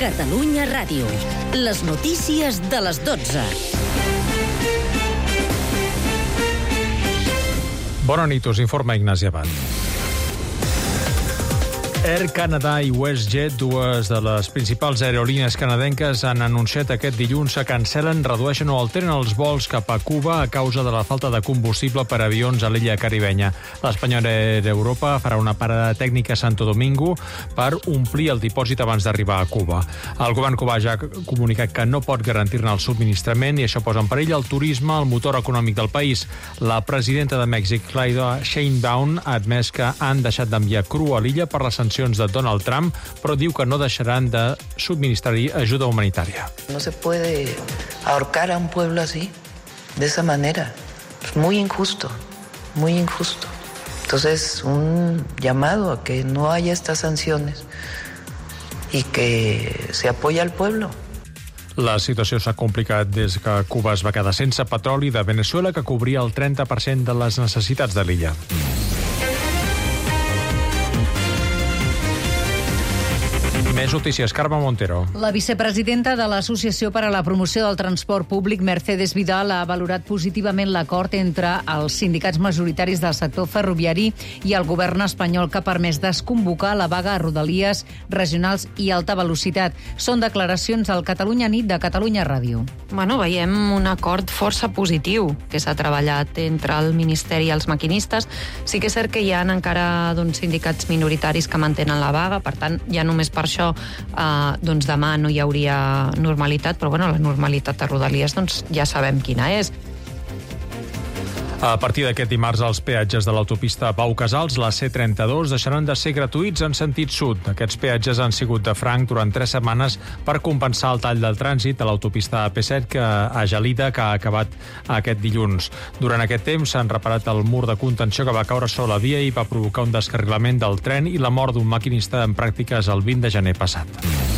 Catalunya Ràdio. Les notícies de les 12. Bona nit, us informa Ignasi Abad. Air Canada i WestJet, dues de les principals aerolínies canadenques, han anunciat aquest dilluns que cancel·len, redueixen o alteren els vols cap a Cuba a causa de la falta de combustible per avions a l'illa caribenya. L'Espanyol Air Europa farà una parada tècnica a Santo Domingo per omplir el dipòsit abans d'arribar a Cuba. El govern cubà ja ha comunicat que no pot garantir-ne el subministrament i això posa en perill el turisme, el motor econòmic del país. La presidenta de Mèxic, Claudia Sheinbaum, ha admès que han deixat d'enviar cru a l'illa per les sancions de Donald Trump, però diu que no deixaran de subministrar-hi ajuda humanitària. No se puede ahorcar a un pueblo así, de esa manera. Es muy injusto, muy injusto. Entonces, un llamado a que no haya estas sanciones y que se apoye al pueblo. La situació s'ha complicat des que Cuba es va quedar sense petroli de Venezuela, que cobria el 30% de les necessitats de l'illa. Més notícies. Carme Montero. La vicepresidenta de l'Associació per a la Promoció del Transport Públic, Mercedes Vidal, ha valorat positivament l'acord entre els sindicats majoritaris del sector ferroviari i el govern espanyol, que ha permès desconvocar la vaga a Rodalies, regionals i alta velocitat. Són declaracions al Catalunya Nit de Catalunya Ràdio. Veiem un acord força positiu que s'ha treballat entre el Ministeri i els maquinistes. Sí que és cert que hi ha encara sindicats minoritaris que mantenen la vaga, per tant, ja només per això demà no hi hauria normalitat, però la normalitat a Rodalies ja sabem quina és. A partir d'aquest dimarts, els peatges de l'autopista Pau Casals, la C32, deixaran de ser gratuïts en sentit sud. Aquests peatges han sigut de franc durant 3 setmanes per compensar el tall del trànsit a l'autopista AP7 a Gelida, que ha acabat aquest dilluns. Durant aquest temps s'han reparat el mur de contenció que va caure sobre la via i va provocar un descarrilament del tren i la mort d'un maquinista en pràctiques el 20 de gener passat.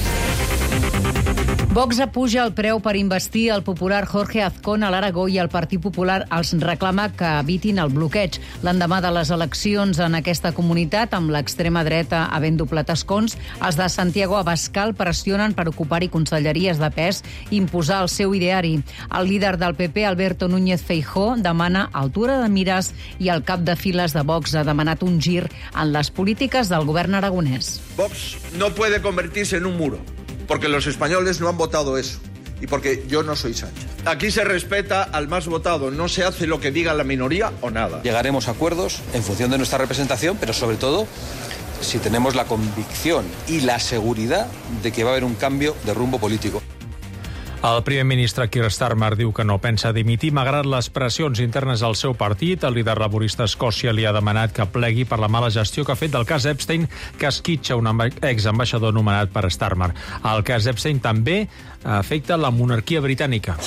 Vox apuja el preu per investir el popular Jorge Azcón a l'Aragó i el Partit Popular els reclama que evitin el bloqueig. L'endemà de les eleccions en aquesta comunitat, amb l'extrema dreta havent doblat escons, els de Santiago Abascal pressionen per ocupar-hi conselleries de pes i imposar el seu ideari. El líder del PP, Alberto Núñez Feijóo, demana altura de mires i el cap de files de Vox ha demanat un gir en les polítiques del govern aragonès. Vox no puede convertirse en un muro, porque los españoles no han votado eso y porque yo no soy Sánchez. Aquí se respeta al más votado, no se hace lo que diga la minoría o nada. Llegaremos a acuerdos en función de nuestra representación, pero sobre todo si tenemos la convicción y la seguridad de que va a haber un cambio de rumbo político. El primer ministre Keir Starmer diu que no pensa dimitir malgrat les pressions internes al seu partit. El líder laborista a Escòcia li ha demanat que plegui per la mala gestió que ha fet del cas Epstein, que esquitxa un exambaixador nomenat per Starmer. El cas Epstein també afecta la monarquia britànica.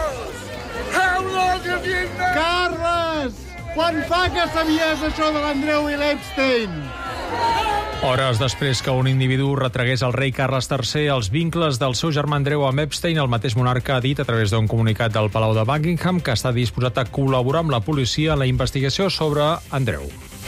Carles! Quan fa que sabies això de l'Andreu i l'Epstein? Hores després que un individu retregués al rei Carles III els vincles del seu germà Andreu amb Epstein, el mateix monarca ha dit a través d'un comunicat del Palau de Buckingham que està disposat a col·laborar amb la policia en la investigació sobre Andreu.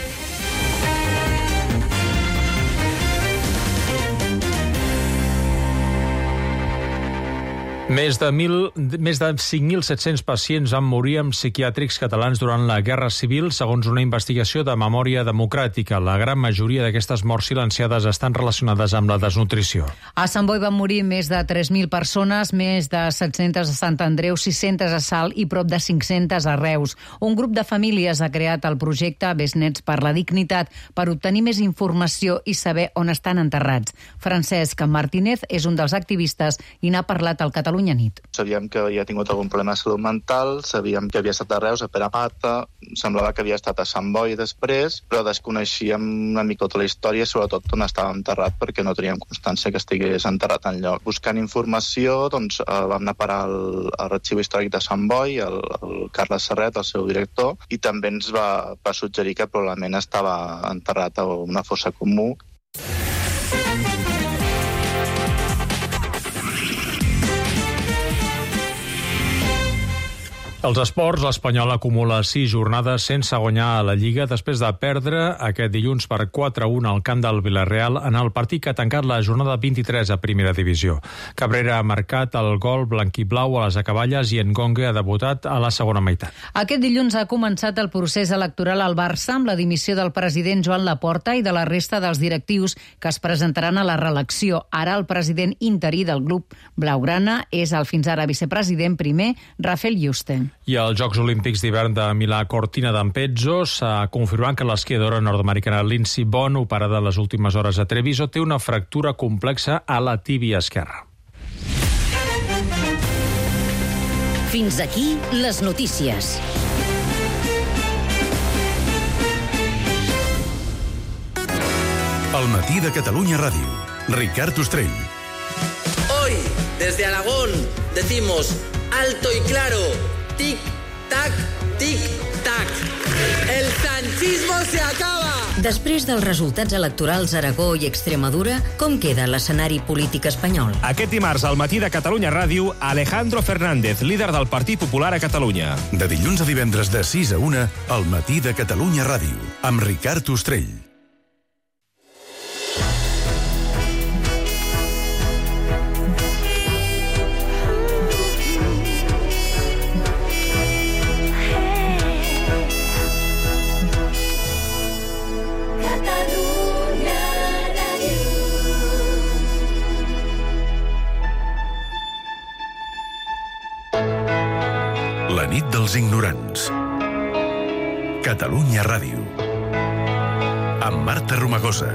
Més de 5.700 pacients van morir en psiquiàtrics catalans durant la Guerra Civil, segons una investigació de Memòria Democràtica. La gran majoria d'aquestes morts silenciades estan relacionades amb la desnutrició. A Sant Boi van morir més de 3.000 persones, més de 700 a Sant Andreu, 600 a Salt i prop de 500 a Reus. Un grup de famílies ha creat el projecte Besnets per la Dignitat per obtenir més informació i saber on estan enterrats. Francesc Martínez és un dels activistes i n'ha parlat al Catalunya Nit. Sabíem que havia tingut algun problema de salut mental, sabíem que havia estat a Reus, a Peremata, semblava que havia estat a Sant Boi després, però desconeixíem una mica tota la història, sobretot on estava enterrat, perquè no teníem constància que estigués enterrat enlloc. Buscant informació, vam anar a parar a l'Arxiu Històric de Sant Boi, el Carles Serret, el seu director, i també ens va suggerir que probablement estava enterrat a una fossa comú. Els esports, l'Espanyol acumula 6 jornades sense guanyar a la Lliga després de perdre aquest dilluns per 4-1 al camp del Villarreal en el partit que ha tancat la jornada 23 a Primera Divisió. Cabrera ha marcat el gol blanquiblau a les acaballes i Engongue ha debutat a la segona meitat. Aquest dilluns ha començat el procés electoral al Barça amb la dimissió del president Joan Laporta i de la resta dels directius que es presentaran a la reelecció. Ara el president interí del club blaugrana és el fins ara vicepresident primer, Rafael Yuste. I als Jocs Olímpics d'hivern de Milà Cortina d'Ampezzo s'ha confirmat que l'esquiadora nord-americana Lindsey Vonn, operada les últimes hores a Treviso, té una fractura complexa a la tíbia esquerra. Fins aquí les notícies. El matí de Catalunya Ràdio. Ricard Ostrell. Hoy, desde Aragón, decimos alto y claro: tic-tac, tic-tac. El sanchismo se acaba! Després dels resultats electorals a Aragó i Extremadura, com queda l'escenari polític espanyol? Aquest dimarts al matí de Catalunya Ràdio, Alejandro Fernández, líder del Partit Popular a Catalunya. De dilluns a divendres de 6 a 1, al matí de Catalunya Ràdio, amb Ricard Ostrell. La nit dels ignorants. Catalunya Ràdio. Amb Marta Romagosa.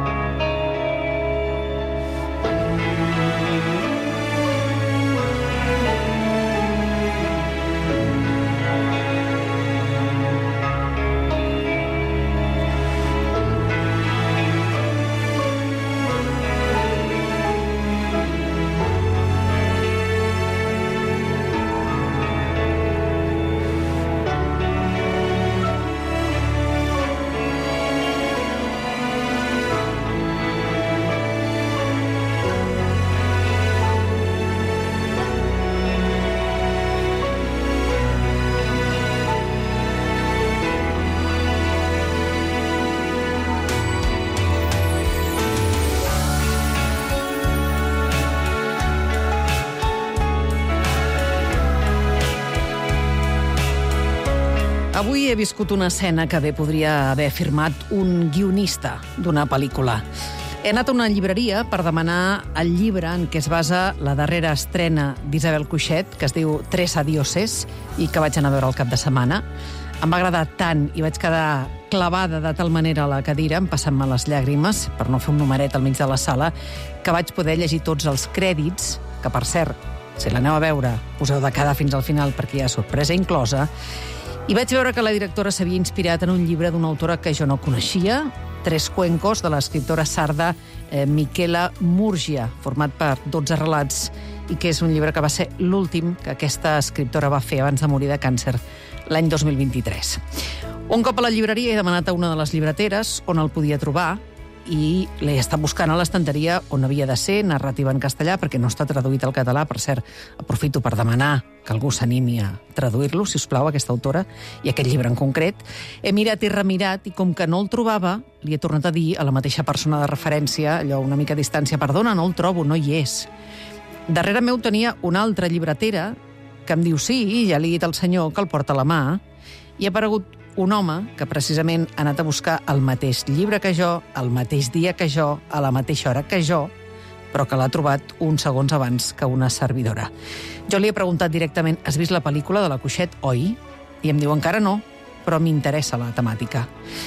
Avui he viscut una escena que bé podria haver firmat un guionista d'una pel·lícula. He anat a una llibreria per demanar el llibre en què es basa la darrera estrena d'Isabel Cuixet, que es diu Tres adioses, i que vaig anar a veure el cap de setmana. Em va agradar tant i vaig quedar clavada de tal manera a la cadira, empassant-me les llàgrimes, per no fer un numeret al mig de la sala, que vaig poder llegir tots els crèdits, que per cert, si l'aneu a veure, us heu de quedar fins al final perquè hi ha sorpresa inclosa. I vaig veure que la directora s'havia inspirat en un llibre d'una autora que jo no coneixia, Tres cuencos, de l'escriptora sarda Michela Murgia, format per 12 relats, i que és un llibre que va ser l'últim que aquesta escriptora va fer abans de morir de càncer l'any 2023. Un cop a la llibreria he demanat a una de les llibreteres on el podia trobar i l'he estat buscant a l'estanteria on havia de ser, narrativa en castellà, perquè no està traduït al català. Per cert, aprofito per demanar que algú s'animi a traduir-lo, si us plau, aquesta autora, i aquest llibre en concret. He mirat i remirat, i com que no el trobava, li he tornat a dir a la mateixa persona de referència, allò una mica a distància, perdona, no el trobo, no hi és. Darrere meu tenia una altra llibretera que em diu sí, ja li he dit al senyor que el porta a la mà, i ha aparegut un home que precisament ha anat a buscar el mateix llibre que jo, el mateix dia que jo, a la mateixa hora que jo, però que l'ha trobat uns segons abans que una servidora. Jo li he preguntat directament: has vist la pel·lícula de la Cuixet, oi? I em diu: encara no, però m'interessa la temàtica.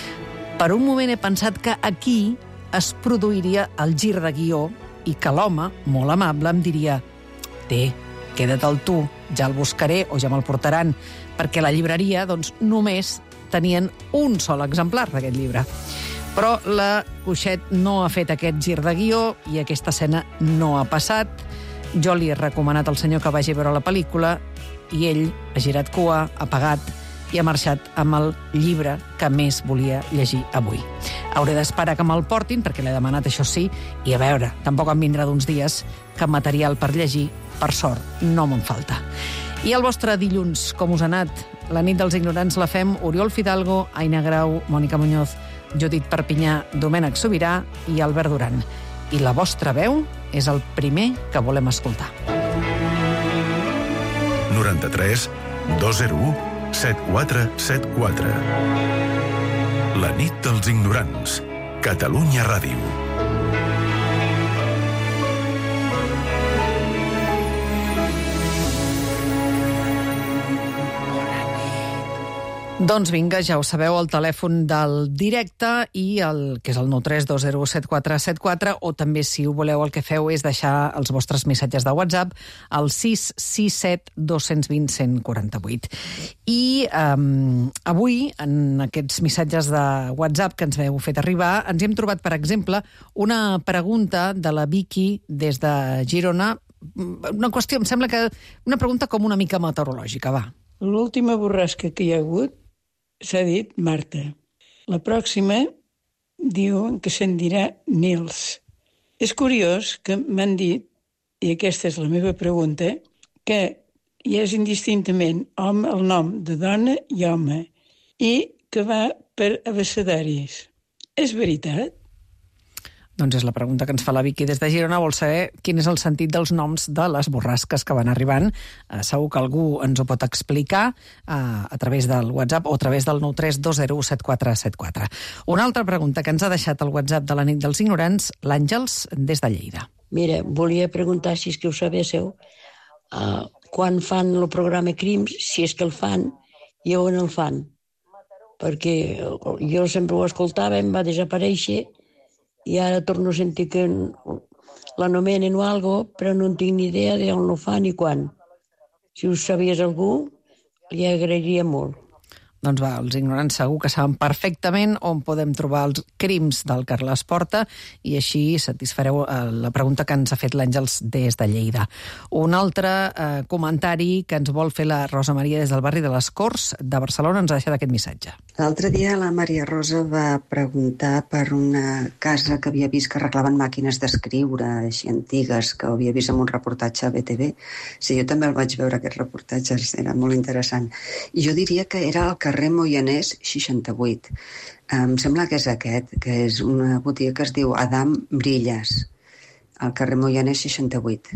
Per un moment he pensat que aquí es produiria el gir de guió i que l'home, molt amable, em diria: té, queda't-el tu, ja el buscaré o ja me'l portaran, perquè a la llibreria doncs, només tenien un sol exemplar d'aquest llibre. Però la Cuixet no ha fet aquest gir de guió i aquesta escena no ha passat. Jo li he recomanat al senyor que vagi a veure la pel·lícula i ell ha girat cua, ha pagat i ha marxat amb el llibre que més volia llegir avui. Hauré d'esperar que me'l portin, perquè l'he demanat, això sí, i a veure, tampoc em vindrà d'uns dies que material per llegir, per sort, no me'n falta. I el vostre dilluns, com us ha anat? La nit dels ignorants la fem Oriol Fidalgo, Aina Grau, Mònica Muñoz, Judit Perpinyà, Domènec Sobirà i Albert Duran. I la vostra veu és el primer que volem escoltar. 93 201 7474. La nit dels ignorants. Catalunya Ràdio. Doncs vinga, ja ho sabeu, el telèfon del directe i que és el 932017474, o també, si ho voleu, el que feu és deixar els vostres missatges de WhatsApp al 667 220 148. I avui, en aquests missatges de WhatsApp que ens heu fet arribar, ens hem trobat, per exemple, una pregunta de la Vicky des de Girona. Una qüestió, em sembla que una pregunta com una mica meteorològica, va. L'última borrasca que hi ha hagut s'ha dit Marta. La pròxima diuen que se'n dirà Nils. És curiós que m'han dit, i aquesta és la meva pregunta, que hi és indistintament el nom de dona i home i que va per abecedaris. És veritat? Doncs és la pregunta que ens fa la Vicky des de Girona. Vol saber quin és el sentit dels noms de les borrasques que van arribant. Segur que algú ens ho pot explicar a través del WhatsApp o a través del 932017474. Una altra pregunta que ens ha deixat el WhatsApp de la nit dels ignorants, l'Àngels, des de Lleida. Mira, volia preguntar, si és que ho sabéssiu, quan fan el programa Crims, si és que el fan i on el fan. Perquè jo sempre ho escoltava, em va desaparèixer, i ara torno a sentir que l'anomenen o alguna cosa, però no en tinc ni idea d'on ho fan i quan. Si ho sabies algú, li agrairia molt. Doncs va, els ignorants segur que saben perfectament on podem trobar els crims del Carles Porta i així satisfareu la pregunta que ens ha fet l'Àngels des de Lleida. Un altre comentari que ens vol fer la Rosa Maria des del barri de les Corts de Barcelona ens ha deixat aquest missatge. L'altre dia la Maria Rosa va preguntar per una casa que havia vist que arreglaven màquines d'escriure així antigues, que ho havia vist en un reportatge a BTV. Sí, jo també el vaig veure, aquest reportatge, era molt interessant. I jo diria que era el carrer Moianès 68. Em sembla que és aquest, que és una botiga que es diu Adam Brillas, al carrer Moianès 68.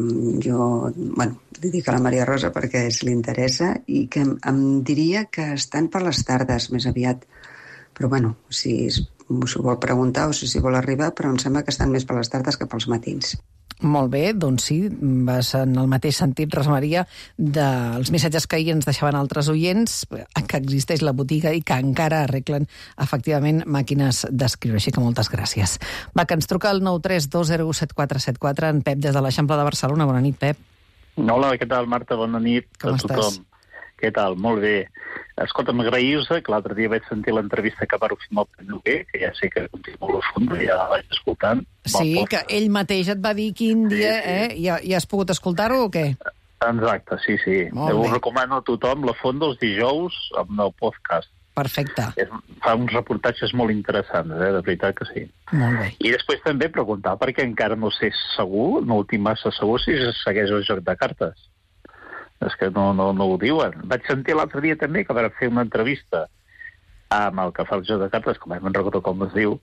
Li dic a la Maria Rosa perquè li interessa i que em diria que estan per les tardes més aviat. Però si s'ho vol preguntar o si s'hi vol arribar, però em sembla que estan més per les tardes que pels matins. Molt bé, doncs sí, vas en el mateix sentit, Rosa Maria, dels missatges que ahir ens deixaven altres oients, que existeix la botiga i que encara arreglen efectivament màquines d'escriure, així que moltes gràcies. Va, que ens truca el 932017474, en Pep des de l'Eixample de Barcelona. Bona nit, Pep. Hola, què tal, Marta? Bona nit a tothom. Què tal? Molt bé. Escolta, m'agraïu-se que l'altre dia vaig sentir l'entrevista que va fer amb el Penuguer, que ja sé que continuo a fons, ja la vaig escoltant. Sí, que ell mateix et va dir quin dia, ja has pogut escoltar-ho o què? Exacte, sí. Ho recomano a tothom, la font dels dijous amb el podcast. Perfecte. Fa uns reportatges molt interessants, de veritat que sí. Molt bé. I després també preguntar, perquè encara no sé segur, no ho tinc massa segur, si segueix el joc de cartes. És que no ho diuen. Vaig sentir l'altre dia també que van fer una entrevista amb el que fa el joc de cartes, com me'n recordo com es diu,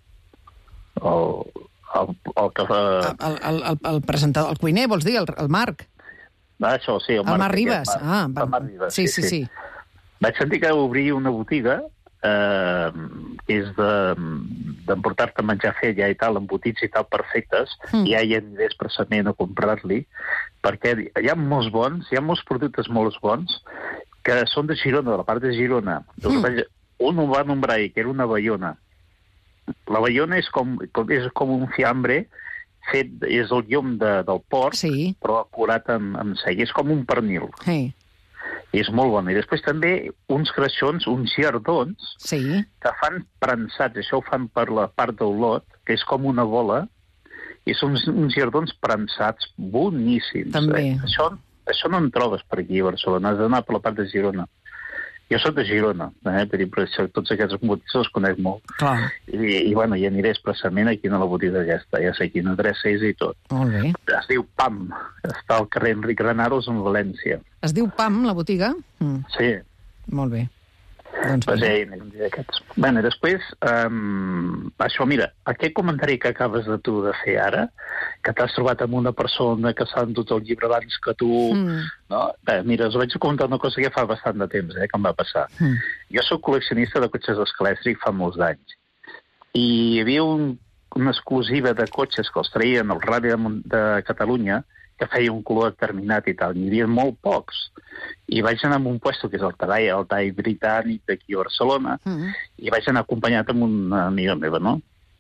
el que fa... El presentador, el cuiner, vols dir, el Marc? Això, sí, el Marc Ribas. El Marc Ribas, sí. Vaig sentir que obrir una botiga que és d'emportar-te a menjar fet ja i tal, embotits i tal, perfectes, i ja hi aniré expressament a comprar-li, perquè hi ha molts bons, hi ha molts productes molt bons que són de Girona, de la part de Girona. Un ho va nombrar ahir, que era una baiona. La baiona és com un fiambre fet, és el llom del porc, però curat amb cella. És com un pernil. I és molt bona. I després també uns creixons, uns giardons, que fan prensats. Això ho fan per la part d'Olot, que és com una bola, i són uns giardons prensats boníssims. També. Això no en trobes per aquí a Barcelona, has d'anar per la part de Girona. Jo soc de Girona, per això tots aquests motius els conec molt. Clar. I bueno, hi aniré expressament aquí a la botiga aquesta, ja sé quina adreça és i tot. Molt bé. Es diu PAM, està al carrer Enric Granados, en València. Es diu PAM, la botiga? Sí. Molt bé. Doncs pues bueno, després, això, mira, aquest comentari que acabes de tu de fer ara, que t'has trobat amb una persona que s'ha endut el llibre abans que tu, no? Mira, us vaig comentar una cosa que fa bastant de temps, que em va passar. Jo soc col·leccionista de cotxes esclèstrics fa molts anys, i hi havia una exclusiva de cotxes que els traien al Rally de Catalunya, que feia un color determinat i tal. N'hi havia molt pocs. I vaig anar a un puesto, que és el tall britànic d'aquí a Barcelona, i vaig anar acompanyat amb una amiga meva, no?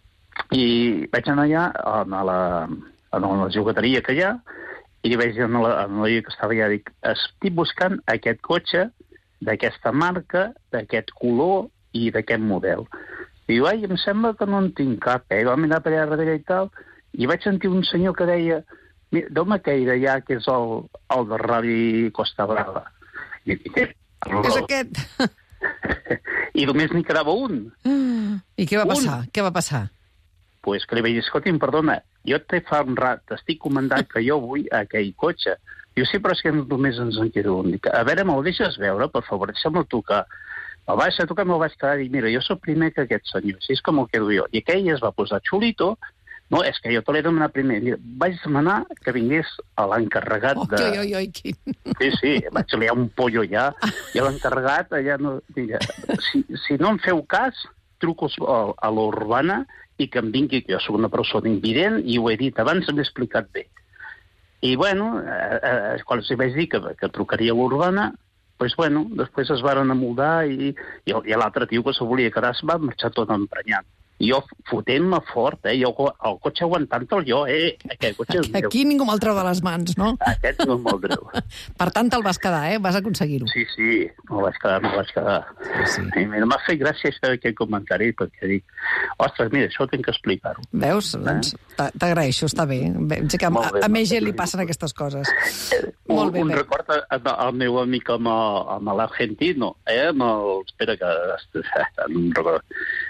I vaig anar allà a la jugateria que hi ha, i vaig anar a la noia que estava allà, dic, estic buscant aquest cotxe d'aquesta marca, d'aquest color i d'aquest model. I diu, ai, em sembla que no en tinc cap, I va mirar per allà darrere i tal, i vaig sentir un senyor que deia, deu-me aquell d'allà, que és el de Rally Costa Brava. És aquest. I només n'hi quedava un. I què va passar? Què va passar? Pues que li vaig dir, escolti'm, perdona, jo fa un rat, t'estic comandant que jo vull aquell cotxe. Diu, sí, però és que només ens en queda un. Dic, a veure, me'l deixes veure, per favor, deixa'm-el tocar. Me'l vaig tocar, me'l vaig quedar i dic, mira, jo soc primer que aquest senyor, així és com el quedo jo. I aquell es va posar xulito. No, és que jo te l'he demanat primer. Vaig demanar que vingués a l'encarregat de... Oi, quin... Sí, vaig liar un pollo allà, i l'encarregat allà... No... Si no em feu cas, truco a l'Urbana i que em vingui, que jo soc una persona invident, i ho he dit abans, m'he explicat bé. I, bueno, quan els vaig dir que trucaria a l'Urbana, doncs, bueno, després es varen amoldar i l'altre tio que se volia quedar es va marxar tot emprenyat. Jo fotent-me fort, jo el cotxe aguantant-te'l jo, aquest cotxe és meu. Aquí ningú me'l treu de les mans, no? Aquest no me'l treu. Per tant, te'l vas quedar, vas aconseguir-ho. Sí, me'l vaig quedar. Sí. I m'ha fet gràcia aquest comentari, perquè dic, ostres, mira, això tinc que explicar-ho. Veus? Doncs t'agraeixo, està bé. Veig que a més gent li passen aquestes coses. Molt bé. Un record al meu amic amb l'argentino, espera que... no em recordo.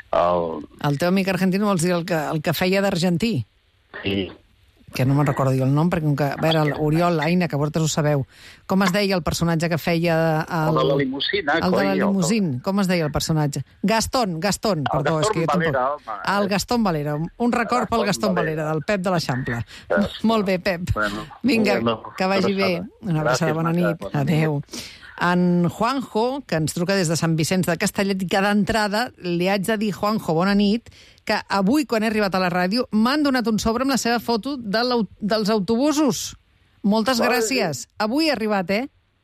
El teu amic argentí vols dir el que feia d'argentí? Sí. Que no me'n recordo jo el nom, perquè a veure, l'Oriol, Aina, que vosaltres ho sabeu. Com es deia el personatge que feia... El de la limusina. El de la limusina. Com es deia el personatge? Gastón, perdó. El Gastón Valera, home. El Gastón Valera. Un record pel Gastón Valera, del Pep de l'Eixample. Molt bé, Pep. Vinga, que vagi bé. Una abraçada, bona nit. Adéu. En Juanjo, que ens truca des de Sant Vicenç de Castellet, i que d'entrada li haig de dir, Juanjo, bona nit, que avui, quan he arribat a la ràdio, m'han donat un sobre amb la seva foto dels autobusos. Moltes gràcies. Avui he arribat,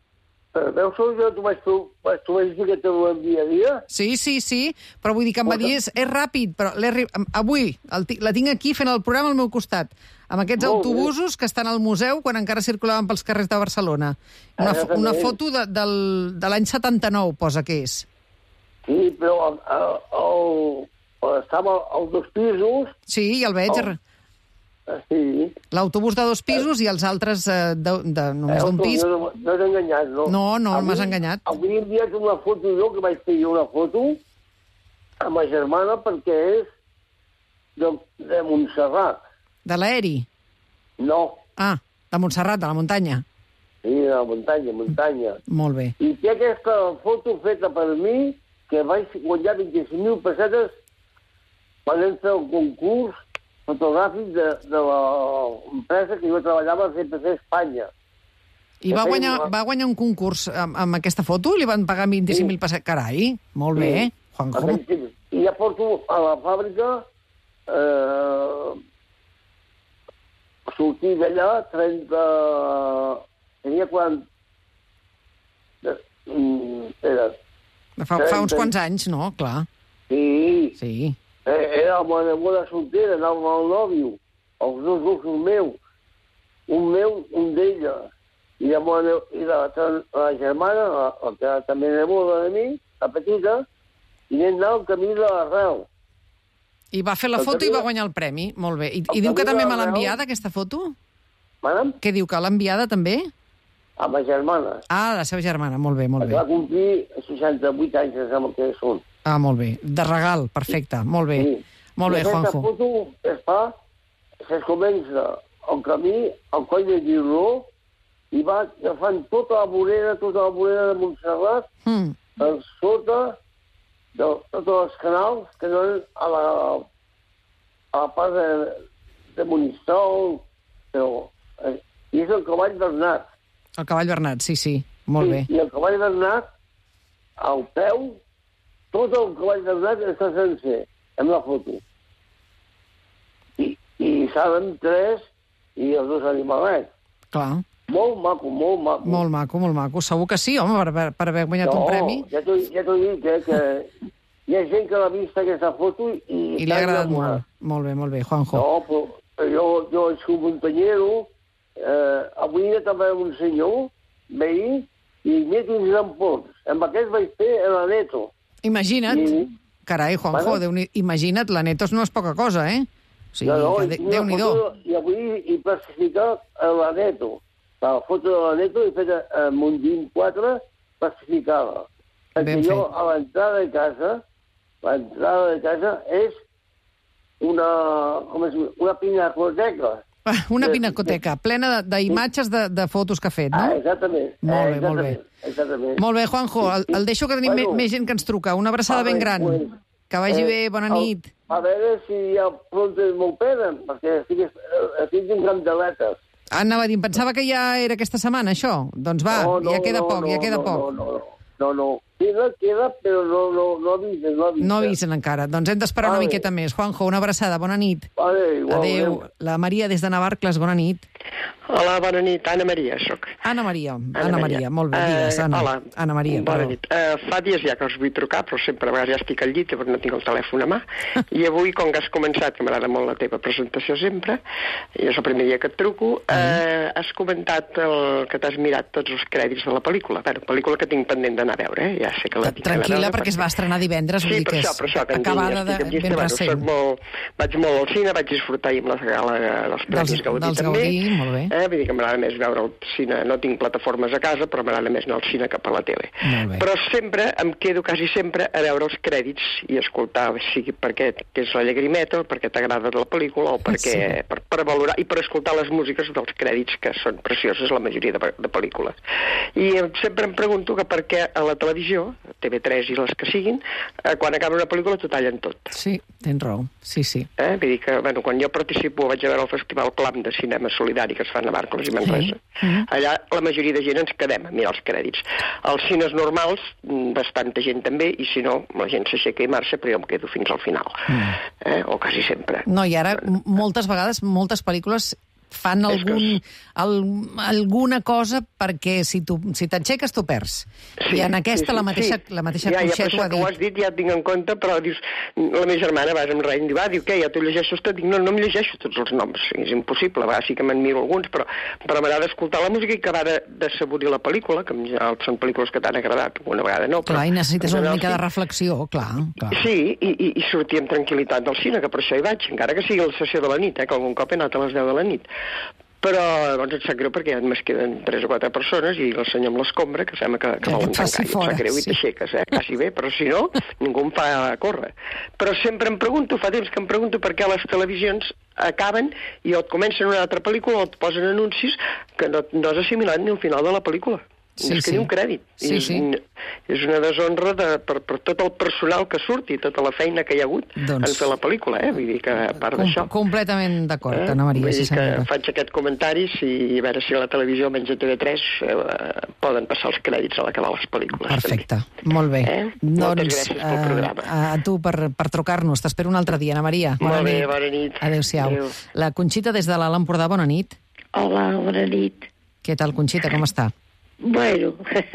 Veus que jo t'ho vaig dir que te ho enviaria? Sí, però vull dir que em va dir, és ràpid, però avui la tinc aquí fent el programa al meu costat, amb aquests autobusos que estan al museu quan encara circulaven pels carrers de Barcelona. Una foto de l'any 79, posa que és. Sí, però estava als 2 pisos... Sí, ja el veig. Sí. L'autobús de 2 pisos i els altres només d'un pis. No t'he enganyat, no? No m'has enganyat. Avui he enviat una foto jo, que vaig fer jo una foto amb ma germana, perquè és de Montserrat. De l'aeri? No. De Montserrat, de la muntanya. Sí, de la muntanya. Molt bé. I té aquesta foto feta per mi, que vaig guanyar 25.000 pessetes quan vam fer el concurs fotogràfic de l'empresa que jo treballava a CPC Espanya. I va guanyar un concurs amb aquesta foto i li van pagar 25.000 pessetes. Carai, molt bé, Juanjo. I ja porto a la fàbrica sortir d'allà 30... Tenia 40... Fa uns quants anys, no? Clar. Sí. Era amb la neboda soltera, anava amb el nòvio, els 2 gossos meus, un meu, un d'ella, i la germana, que també neboda de mi, la petita, i anem anar al camí de l'Arrel. I va fer la foto i va guanyar el premi, molt bé. I diu que també me l'ha enviada, aquesta foto? Madame? Què diu, que l'ha enviada també? amb ma germana. Ah, la seva germana, molt bé, molt bé. Va complir 68 anys, em sembla que són. Ah, molt bé. De regal, perfecte, molt bé. Sí. Molt bé, Juanjo. Aquesta foto es fa, es comença el camí al coll de Guiró i va agafant tota la vorera de Montserrat, per sota de tots els canals que donen a la part de Monistrol, però... I és el cavall Bernat. El cavall Bernat, sí, molt bé. I el cavall Bernat, al peu, tot el cavall Bernat està sencer, en la foto. I saben 3 i els 2 animalets. Clar. Molt maco, molt maco. Molt maco, molt maco. Segur que sí, home, per haver guanyat un premi. Ja t'ho dic, que hi ha gent que l'ha vist aquesta foto i li ha agradat molt. Molt bé, Juanjo. No, però jo soc muntanyero, avui també un senyor, veí, i m'he quins ampons. Amb aquest vaig fer l'Aneto. Imagina't. Carai, Juanjo, imagina't, l'Aneto no és poca cosa, eh? O sigui, Déu-n'hi-do. I avui he pacificat l'Aneto. La foto de l'Aneto he fet amb un 24 pacificada. Perquè jo, a l'entrada de casa és una pinacoteca. Una pinacoteca, plena d'imatges de fotos que ha fet, no? Exactament. Molt bé. Molt bé, Juanjo, el deixo que tenim més gent que ens truca. Una abraçada ben gran. Que vagi bé, bona nit. A veure si ja pront m'operen, perquè estic en candeletes. Anava a dir, pensava que ja era aquesta setmana, això. Doncs va, ja queda poc. No. Queda, però no avisen. No avisen encara. Doncs hem d'esperar una miqueta més. Juanjo, una abraçada, bona nit. Adéu. La Maria des de Navarcles, bona nit. Hola, bona nit. Anna Maria, soc. Anna Maria, molt bé, digues, Anna. Hola. Anna Maria, bona nit. Fa dies ja que us vull trucar, però sempre a vegades ja estic al llit, perquè no tinc el telèfon a mà. I avui, com que has començat, que m'agrada molt la teva presentació sempre, i és el primer dia que et truco, has comentat que t'has mirat tots els crèdits de la pel·lícula. Bueno, pel·lícula que tinc pendent d'anar a veure, ja sé que la tinc tranquil·la, perquè es va estrenar divendres, vull dir que és acabada de ben recent. Vaig molt al cine, vaig disfrutar amb la gala dels Premis Gaudí també. Molt bé. Vull dir que m'agrada més veure el cine, no tinc plataformes a casa, però m'agrada més anar al cine que per la tele. Però sempre, em quedo quasi sempre a veure els crèdits i escoltar, sigui perquè és la llagrimeta, o perquè t'agrada la pel·lícula, o perquè per valorar, i per escoltar les músiques dels crèdits, que són precioses, la majoria de pel·lícules. I sempre em pregunto que per què a la televisió, TV3 i les que siguin, quan acaba una pel·lícula t'ho tallen tot. Sí, tens raó, sí. Vull dir que, quan jo participo, vaig a veure el Festival Clam de Cinema Solidari que es fa a Navarcles i Manresa. Allà la majoria de gent ens quedem a mirar els crèdits. Els cines normals, bastanta gent també, i si no, la gent s'aixeca i marxa, però jo em quedo fins al final. O quasi sempre. No, i ara, moltes vegades, moltes pel·lícules fan alguna cosa perquè si t'aixeques t'ho perds. I en aquesta la mateixa Cuixet ho ha dit. Ho has dit, ja et tinc en compte, però dius, la meva germana va em reint, diu, què, ja t'ho llegeixes tot? Dic, no em llegeixo tots els noms, és impossible, a vegades sí que me'n miro alguns, però m'agrada escoltar la música i acabar de saborir la pel·lícula, que són pel·lícules que t'han agradat, una vegada no. Clar, i necessites una mica de reflexió, clar. Sí, i sortir amb tranquil·litat del cine, que per això hi vaig, encara que sigui la sessió de la nit, que algun cop he anat a les 10 de la nit. Però llavors et sap greu perquè ja només queden 3 o 4 persones i el senyor amb l'escombra que sembla que volen tancar. Et sap greu i t'aixeques, quasi bé, però si no, ningú em fa córrer. Però sempre em pregunto, fa temps que em pregunto per què les televisions acaben i o et comencen una altra pel·lícula o et posen anuncis que no has assimilat ni el final de la pel·lícula. És que ni un crèdit. És una deshonra per tot el personal que surt i tota la feina que hi ha hagut en fer la pel·lícula, vull dir que a part d'això... Completament d'acord, Anna Maria. Vull dir que faig aquest comentari i a veure si a la televisió, menys a TV3, poden passar els crèdits a l'acabar les pel·lícules. Perfecte, molt bé. Moltes gràcies pel programa. A tu per trucar-nos. T'espero un altre dia, Anna Maria. Molt bé, bona nit. Adéu-siau. La Conxita des de l'Alt Empordà, bona nit. Hola, bona nit. Què tal, Conxita, com està? Bueno,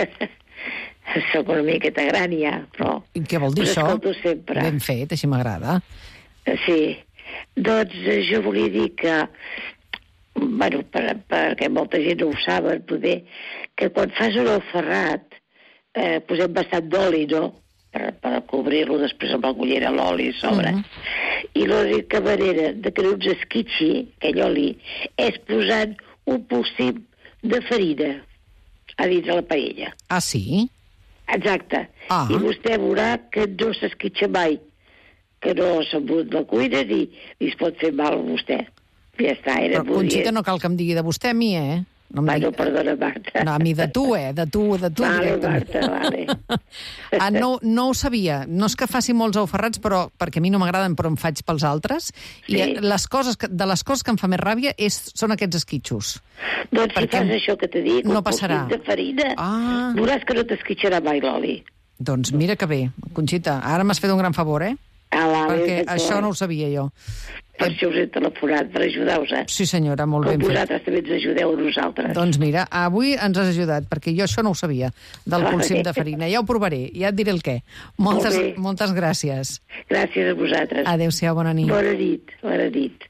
soc una miqueta gran ja, però... I què vol dir això? Escolto sempre. Ben fet, així m'agrada. Sí, doncs jo volia dir que, bueno, perquè molta gent no ho saben, poder, que quan fas un alferrat, posem bastant d'oli, no?, per cobrir-lo després amb la cullera l'oli a sobre. I l'única manera de que no ens esquitxi aquell oli és posant un polsim de farina. a dins de la paella. Ah, sí? Exacte. I vostè veurà que no s'esquitxa mai, que no ha sabut la cuina ni es pot fer mal a vostè. Ja està, era Però, Conxita, no cal que em digui de vostè a mi, Bueno, perdona, Marta. No, a mi de tu, de tu Vale, Marta, vale. No ho sabia. No és que faci molts ous ferrats, perquè a mi no m'agraden, però em faig pels altres. I de les coses que em fa més ràbia són aquests esquitxos. Doncs si fas això que t'he dit, no passarà. De farina, veuràs que no t'esquitxarà mai l'oli. Doncs mira que bé, Conxita. Ara m'has fet un gran favor, perquè això no ho sabia jo. Per això us he telefonat, per ajudar-vos, Sí, senyora, molt ben fet. Vosaltres també ens ajudeu a nosaltres. Doncs mira, avui ens has ajudat, perquè jo això no ho sabia, del polsim de farina. Ja ho provaré, ja et diré el què. Moltes gràcies. Gràcies a vosaltres. Adéu-siau, bona nit. Bona nit, bona nit.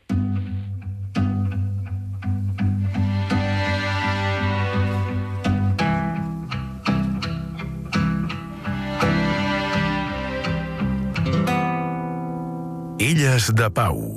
Illes de Pau.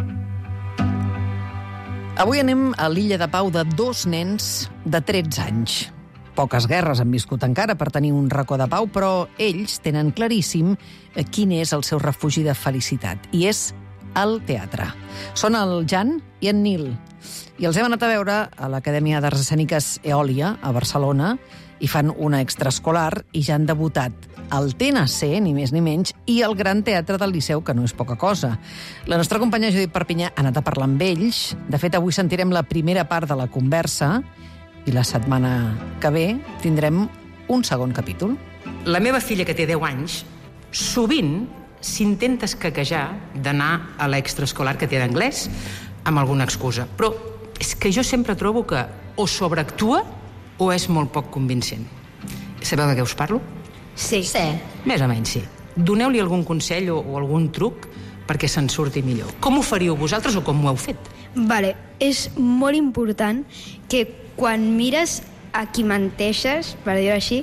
Avui anem a l'Illa de Pau de 2 nens de 13 anys. Poques guerres han viscut encara per tenir un racó de pau, però ells tenen claríssim quin és el seu refugi de felicitat, i és el teatre. Són el Jan i en Nil, i els hem anat a veure a l'Acadèmia d'Arts Escèniques Eòlia, a Barcelona, i fan una extraescolar, i ja han debutat al TNC, ni més ni menys, i al Gran Teatre del Liceu, que no és poca cosa. La nostra companya Judit Perpinyà ha anat a parlar amb ells. De fet, avui sentirem la primera part de la conversa i la setmana que ve tindrem un segon capítol. La meva filla, que té 10 anys, sovint s'intenta escaquejar d'anar a l'extraescolar que té d'anglès amb alguna excusa. Però és que jo sempre trobo que o sobreactua o és molt poc convincent. Sabeu de què us parlo? Sí. Més o menys, sí. Doneu-li algun consell o algun truc perquè se'n surti millor. Com ho faríeu vosaltres o com ho heu fet? Vale, és molt important que quan mires a qui menteixes, per dir-ho així,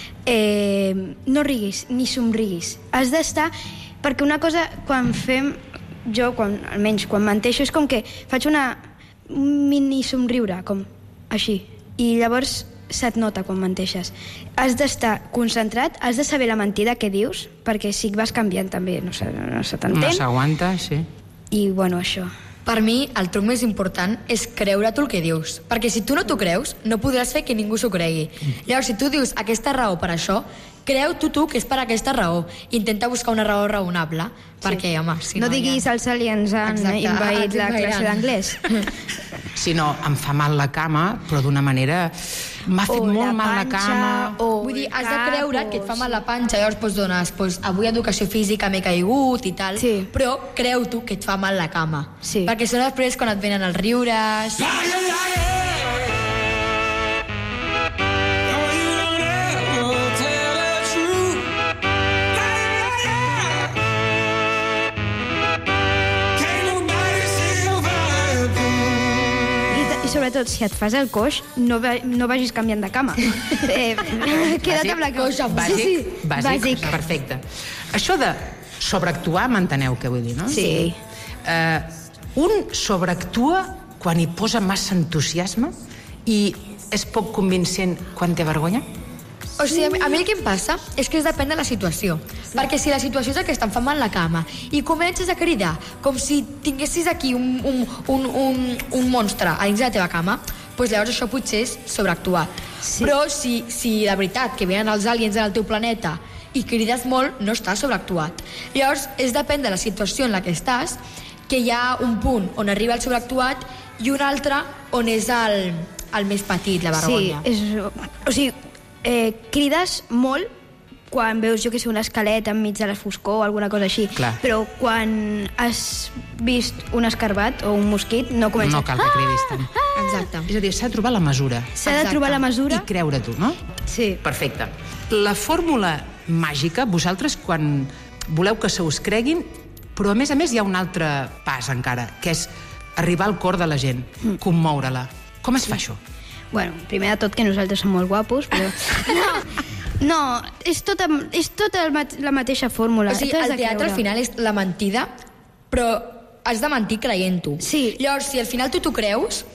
no riguis ni somriguis. Has d'estar... Perquè una cosa, quan fem... Jo, almenys, quan menteixo, és com que faig un mini somriure, com així. I llavors se't nota quan menteixes. Has d'estar concentrat, has de saber la mentida que dius, perquè si vas canviant també no se t'entén. No s'aguanta, sí. I, bueno, això. Per mi, el truc més important és creure tu el que dius. Perquè si tu no t'ho creus, no podràs fer que ningú s'ho cregui. Llavors, si tu dius aquesta raó per això, creu tu que és per aquesta raó. Intenta buscar una raó raonable. Perquè, home, si no... No diguis els aliens han invaït la classe d'anglès. Si no, em fa mal la cama, però d'una manera... M'ha fet molt mal la cama... Vull dir, has de creure que et fa mal la panxa, llavors dones, avui educació física m'he caigut i tal, però creu tu que et fa mal la cama. Perquè si no després, quan et venen els riures... Sobretot, si et fas el coix, no vagis canviant de cama. Queda't amb la coixa. Bàsic. Perfecte. Això de sobreactuar, m'enteneu què vull dir, no? Sí. Un sobreactua quan hi posa massa entusiasme i és poc convincent quan té vergonya? O sigui, a mi el que em passa és que depèn de la situació. Perquè si la situació és aquesta, em fa mal la cama, i comences a cridar com si tinguessis aquí un monstre a dins de la teva cama, doncs llavors això potser és sobreactuat. Però si la veritat que venen els aliens en el teu planeta i crides molt, no estàs sobreactuat. Llavors, depèn de la situació en la que estàs, que hi ha un punt on arriba el sobreactuat i un altre on és el més petit, la vergonya. O sigui, crides molt quan veus, jo que sé, un esquelet enmig de la foscor o alguna cosa així. Clar. Però quan has vist un escarbat o un mosquit, no comença... No cal que cridis tant. Exacte. És a dir, s'ha de trobar la mesura. S'ha de trobar la mesura. I creure tu, no? Sí. Perfecte. La fórmula màgica, vosaltres, quan voleu que se us creguin, però a més hi ha un altre pas encara, que és arribar al cor de la gent, commoure-la. Com es fa això? Bueno, primer de tot que nosaltres som molt guapos, però... No, és tota la mateixa fórmula. O sigui, el teatre al final és la mentida, però has de mentir creient-ho. Sí. Llavors, si al final tu t'ho creus,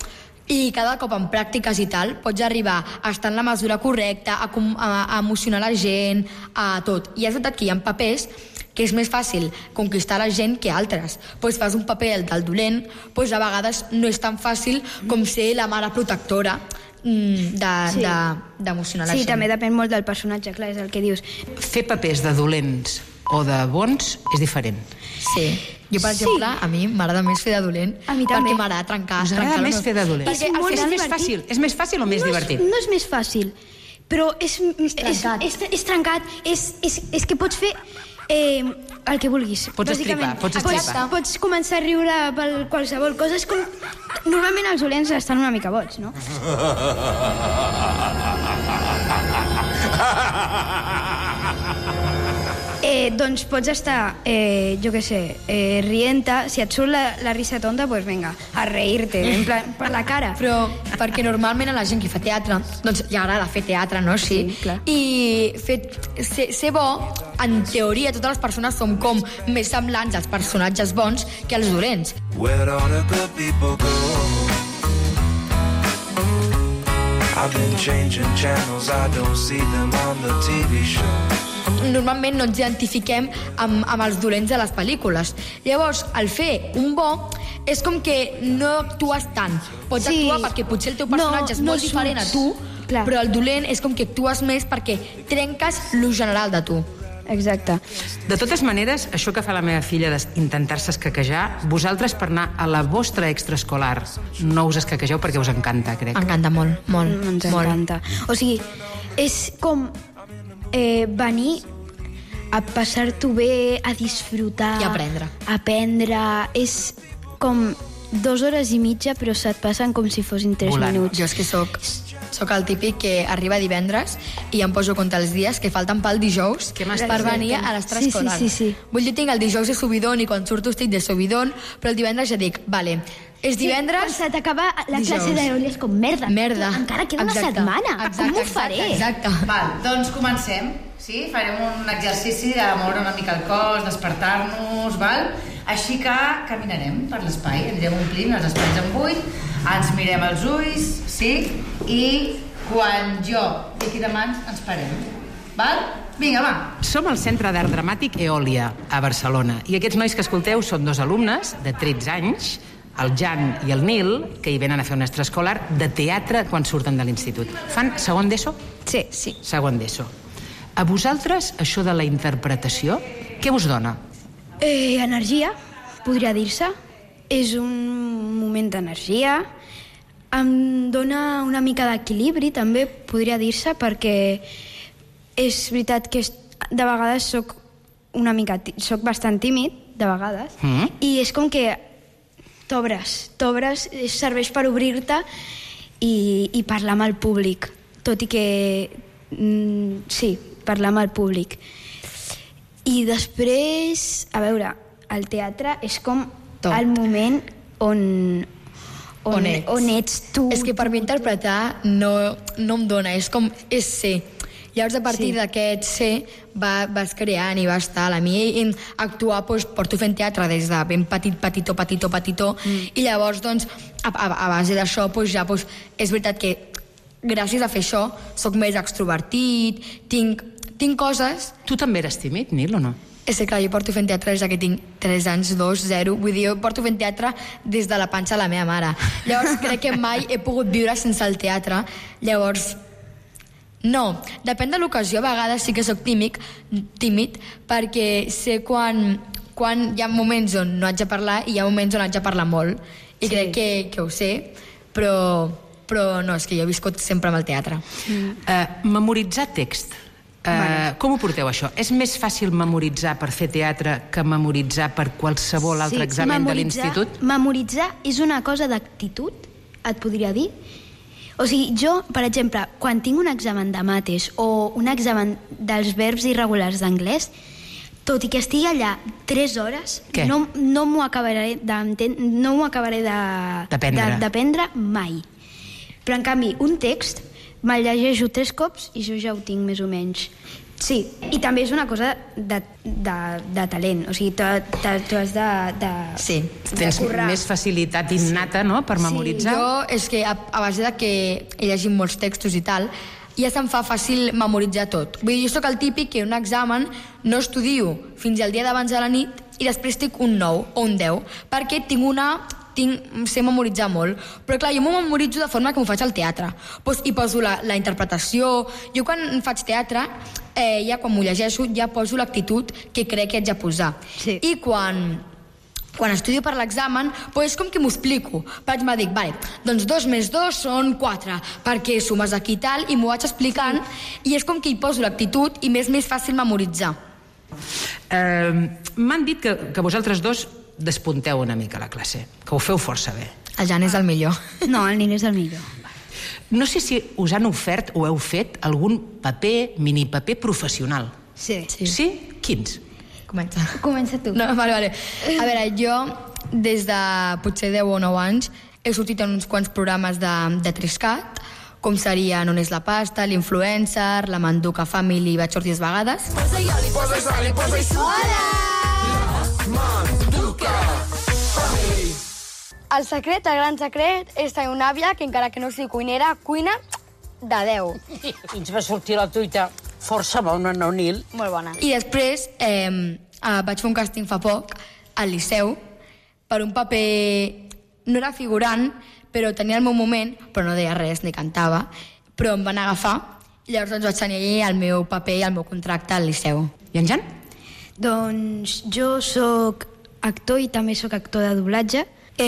I cada cop en pràctiques i tal pots arribar a estar en la mesura correcta, a emocionar la gent, a tot. I és veritat que hi ha papers que és més fàcil conquistar la gent que altres. Pues fas un paper del dolent, pues a vegades no és tan fàcil com ser la mare protectora d'emocionar la gent. Sí, també depèn molt del personatge, clar, és el que dius. Fer papers de dolents o de bons és diferent. Sí. Jo, per exemple, a mi m'agrada més fer de dolent, perquè m'agrada trencar. Us agrada més fer de dolent? És més fàcil o més divertit? No és més fàcil, però és trencat. És que pots fer el que vulguis. Pots estripar. Pots començar a riure per qualsevol cosa. És com... Normalment els dolents estan una mica boig, no? Doncs pots estar, jo què sé, rient-te. Si et surt la risa tonta, doncs vinga, a reir-te, en plan, per la cara. Però perquè normalment a la gent que fa teatre, doncs li agrada fer teatre, no? Sí, clar. I ser bo, en teoria, totes les persones som com més semblants als personatges bons que als dolents. Where all the good people go? I've been changing channels, I don't see them on the TV shows. Normalment no ens identifiquem amb els dolents de les pel·lícules. Llavors, al fer un bo, és com que no actues tant. Pots actuar perquè potser el teu personatge és molt diferent a tu, però el dolent és com que actues més perquè trenques lo general de tu. Exacte. De totes maneres, això que fa la meva filla d'intentar-se escaquejar, vosaltres per anar a la vostra extraescolar no us escaquegeu perquè us encanta, crec. Encanta molt, molt. Ens encanta. O sigui, és com venir a passar-t'ho bé, a disfrutar... I aprendre. Aprendre. És com 2 hores i mitja, però se't passen com si fossin 3 minuts. Jo és que soc el típic que arriba divendres i em poso compte els dies que falten pel dijous per venir a l'extraescolar. Sí. Vull dir, tinc el dijous de subidón i quan surto estic de subidón, però el divendres ja dic, vale, és divendres... Quan se t'acaba la classe d'aerolia és com merda. Encara queda una setmana. Com ho faré? Exacte. Val, doncs comencem. Sí? Farem un exercici de moure una mica el cos, despertar-nos, val? Així que caminarem per l'espai, anirem omplint els espais amb buit, ens mirem els ulls, sí? I quan jo fiqui de mans ens parem. Val? Vinga, va. Som al Centre d'Art Dramàtic Eòlia, a Barcelona, i aquests nois que escolteu són 2 alumnes de 13 anys, el Jan i el Nil, que hi venen a fer un extraescolar de teatre quan surten de l'institut. Fan segon d'ESO? Sí. Segon d'ESO. A vosaltres, això de la interpretació, què us dona? Energia, podria dir-se. És un moment d'energia. Em dona una mica d'equilibri, també, podria dir-se, perquè és veritat que de vegades soc bastant tímid, de vegades, i és com que t'obres, serveix per obrir-te i parlar amb el públic, tot i que sí, parlar amb el públic. I després, a veure, el teatre és com el moment on ets tu. És que per mi interpretar no em dona, és ser. Llavors, a partir d'aquest ser, vas creant i vas estar. A mi actuar, porto fent teatre des de ben petitó, i llavors, doncs, a base d'això, ja, és veritat que gràcies a fer això, soc més extrovertit, tinc coses... Tu també eres tímid, Nil, o no? És que, clar, jo porto fent teatre des que tinc 3 anys, 2, 0, vull dir, jo porto fent teatre des de la panxa de la meva mare. Llavors, crec que mai he pogut viure sense el teatre. Llavors, no, depèn de l'ocasió, a vegades sí que soc tímid, perquè sé quan hi ha moments on no haig de parlar i hi ha moments on haig de parlar molt. I crec que ho sé, però no, és que jo he viscut sempre amb el teatre. Memoritzar text. Com ho porteu, això? És més fàcil memoritzar per fer teatre que memoritzar per qualsevol altre examen de l'institut? Memoritzar és una cosa d'actitud, et podria dir. O sigui, jo, per exemple, quan tinc un examen de mates o un examen dels verbs irregulars d'anglès, tot i que estigui allà 3 hores, no m'ho acabaré d'aprendre mai. Però, en canvi, un text me'l llegeixo 3 cops i jo ja ho tinc més o menys. Sí, i també és una cosa de talent, o sigui, tu has de Sí, tens més facilitat innata, no?, per memoritzar. Sí, jo és que a base de que he llegit molts textos i tal, ja se'm fa fàcil memoritzar tot. Vull dir, jo sóc el típic que en un examen no estudio fins al dia d'abans de la nit i després tinc un 9 o un 10, perquè sé memoritzar molt. Però clar, jo m'ho memoritzo de forma que m'ho faig al teatre. I poso la interpretació. Jo quan faig teatre, ja quan m'ho llegeixo, ja poso l'actitud que crec que haig de posar. Sí. I quan estudio per l'examen, és com que m'ho explico. Per exemple, dic, vale, doncs 2 més 2 són 4, perquè sumes aquí tal, i m'ho vaig explicant, i és com que hi poso l'actitud i m'és més fàcil memoritzar. M'han dit que vosaltres dos despunteu una mica la classe, que ho feu força bé. El Jan és el millor. No, el Nino és el millor. No sé si us han ofert o heu fet algun minipaper professional. Sí. Sí? Quins? Comença tu. No, vale. A veure, jo, des de potser 10 o 9 anys, he sortit en uns quants programes de Trescat, com seria On és la pasta, l'Influencer, la Manduca Family, vaig sortir 2 vegades. Posa-hi oli, posa-hi sal i posa-hi sucre. Manduca Family. El secret, el gran secret, és tenir una àvia que encara que no sigui cuinera, cuina de 10. I ens va sortir la truita força bona, no, Nil? Molt bona. I després vaig fer un càsting fa poc al Liceu per un paper... No era figurant, però tenia el meu moment, però no deia res ni cantava, però em van agafar i llavors vaig tenir el meu paper i el meu contracte al Liceu. I en Jan? Doncs jo sóc actor i també sóc actor de doblatge.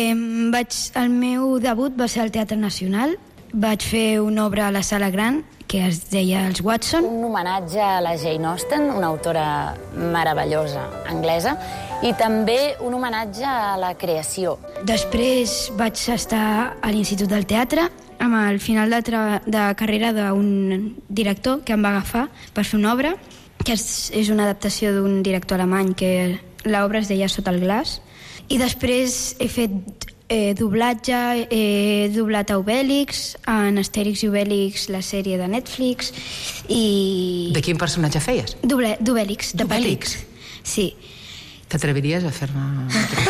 El meu debut va ser al Teatre Nacional. Vaig fer una obra a la Sala Gran que es deia Els Watson. Un homenatge a la Jane Austen, una autora meravellosa anglesa, i també un homenatge a la creació. Després vaig estar a l'Institut del Teatre amb el final de carrera d'un director que em va agafar per fer una obra, que és una adaptació d'un director alemany que l'obra es deia Sota el glaç. I després he fet doblatge, he doblat a Obèlix, en Astèrix i Obèlix, la sèrie de Netflix, i... De quin personatge feies? D'Obèlix, de Patrick. Sí. T'atreviries a fer-ne...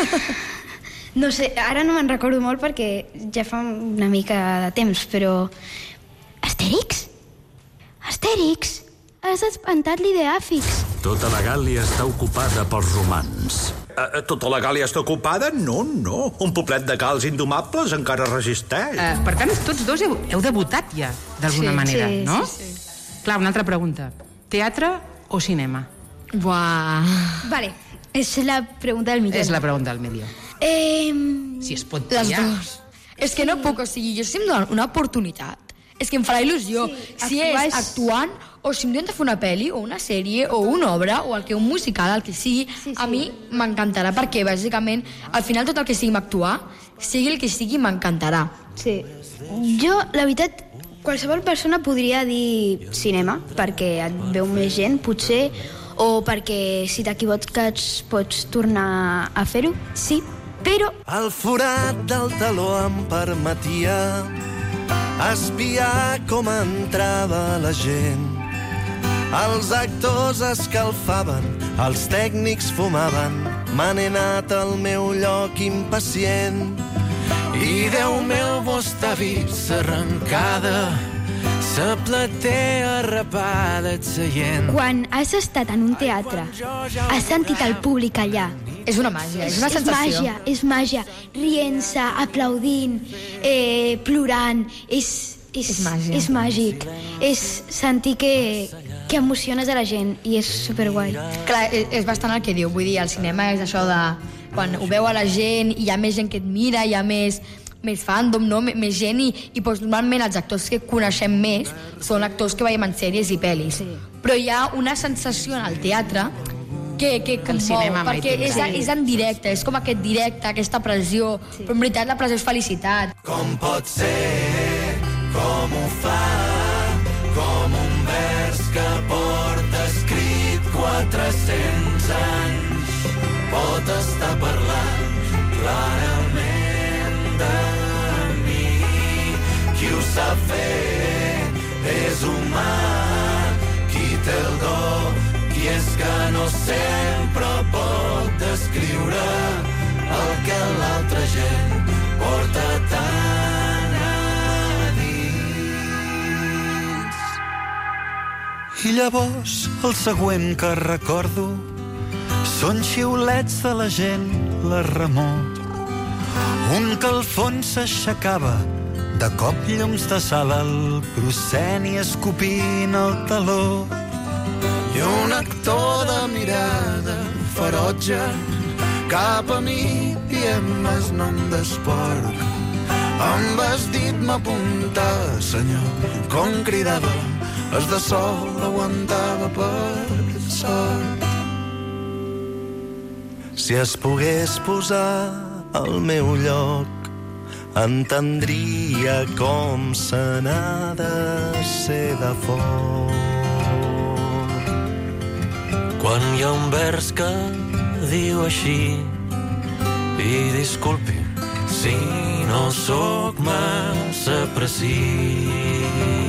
No sé, ara no me'n recordo molt perquè ja fa una mica de temps, però... Astèrix? Astèrix? Has espantat l'Ideàfix. Tota la Gàl·lia està ocupada pels romans. Tota la Gàl·lia està ocupada? No. Un poblet de gals indomables encara resisteix. Per tant, tots dos heu debutat ja, d'alguna manera, no? Sí. Clar, una altra pregunta. Teatre o cinema? Buah... Vale, és la pregunta del milió. És la pregunta del milió. Si es pot les triar. dues. És que no puc, o sigui, jo si em donen una oportunitat, és que em farà il·lusió. Si és actuant, o si em donen de fer una pel·li, o una sèrie, o una obra, o un musical, el que sigui, a mi m'encantarà, perquè bàsicament, al final tot el que sigui actuar, sigui el que sigui, m'encantarà. Sí. Jo, la veritat, qualsevol persona podria dir cinema, perquè et veu més gent, potser, o perquè si t'equivoques pots tornar a fer-ho, sí, però... El forat del taló em permetia espiar com entrava la gent. Els actors escalfaven, els tècnics fumaven, me n'he anat al meu lloc impacient. I Déu meu, vostè ha vist arrencada, sa platea rapada et seient. Quan has estat en un teatre, has sentit el públic allà. És una màgia, és una sensació. És màgia. Rient-se, aplaudint, plorant. És màgia. És màgic. És sentir que emociones a la gent i és superguai. Clar, és bastant el que diu. Vull dir, el cinema és això de... Quan ho veu a la gent, hi ha més gent que et mira, hi ha més fandom, no? Més gent, i doncs, normalment els actors que coneixem més són actors que veiem en sèries i pel·lis. Sí. Però hi ha una sensació en el teatre que el cinema perquè és en directe, és com aquest directe, aquesta pressió, però en veritat la pressió és felicitat. Com pot ser, com ho fa, com un vers que porta escrit 400 anys, pot estar parlant clarament de mi. Qui ho sap fer és humà, qui té el do I llavors el següent que recordo són xiulets de la gent, la remor. Un que al fons s'aixecava, de cop llums de sal al prosceni escopint el taló. I un actor de mirada ferotge cap a mi dient-me nom d'esport. Amb vestit m'apuntava, senyor, com cridava, es de sol aguantava per sort. Si es pogués posar al meu lloc, entendria com se n'ha de ser de fort. Quan hi ha un vers que diu així, i disculpi si no sóc massa precís.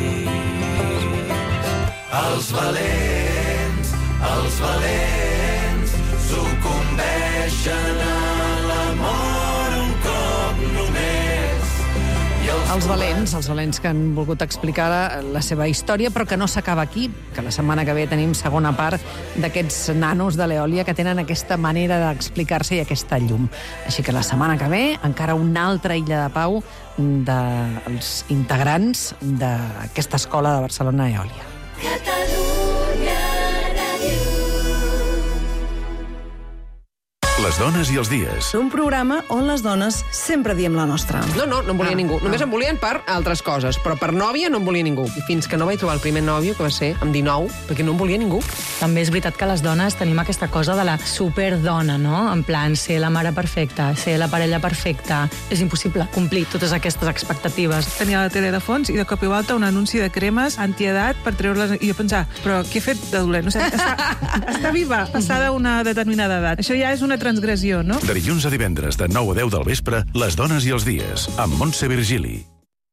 Els valents sucumbeixen a l'amor un cop només. Els valents que han volgut explicar la seva història, però que no s'acaba aquí, que la setmana que ve tenim segona part d'aquests nanos de l'Eòlia que tenen aquesta manera d'explicar-se i aquesta llum. Així que la setmana que ve encara una altra illa de pau dels integrants d'aquesta escola de Barcelona Eòlia. Les dones i els dies. Un programa on les dones sempre diem la nostra. No em volia ningú. Només em volien per altres coses, però per nòvia no em volia ningú. I fins que no vaig trobar el primer nòvio, que va ser amb 19, perquè no em volia ningú. També és veritat que les dones tenim aquesta cosa de la superdona, no? En plan, ser la mare perfecta, ser la parella perfecta. És impossible complir totes aquestes expectatives. Tenia la tele de fons i de cop i volta un anunci de cremes antiedat per treure-les... I jo pensava, però què he fet de dolent? O sigui, està viva, passada una determinada edat. Això ja és una transgressió, no? De dilluns a divendres, de 9 a 10 del vespre, Les dones i els dies, amb Montse Virgili.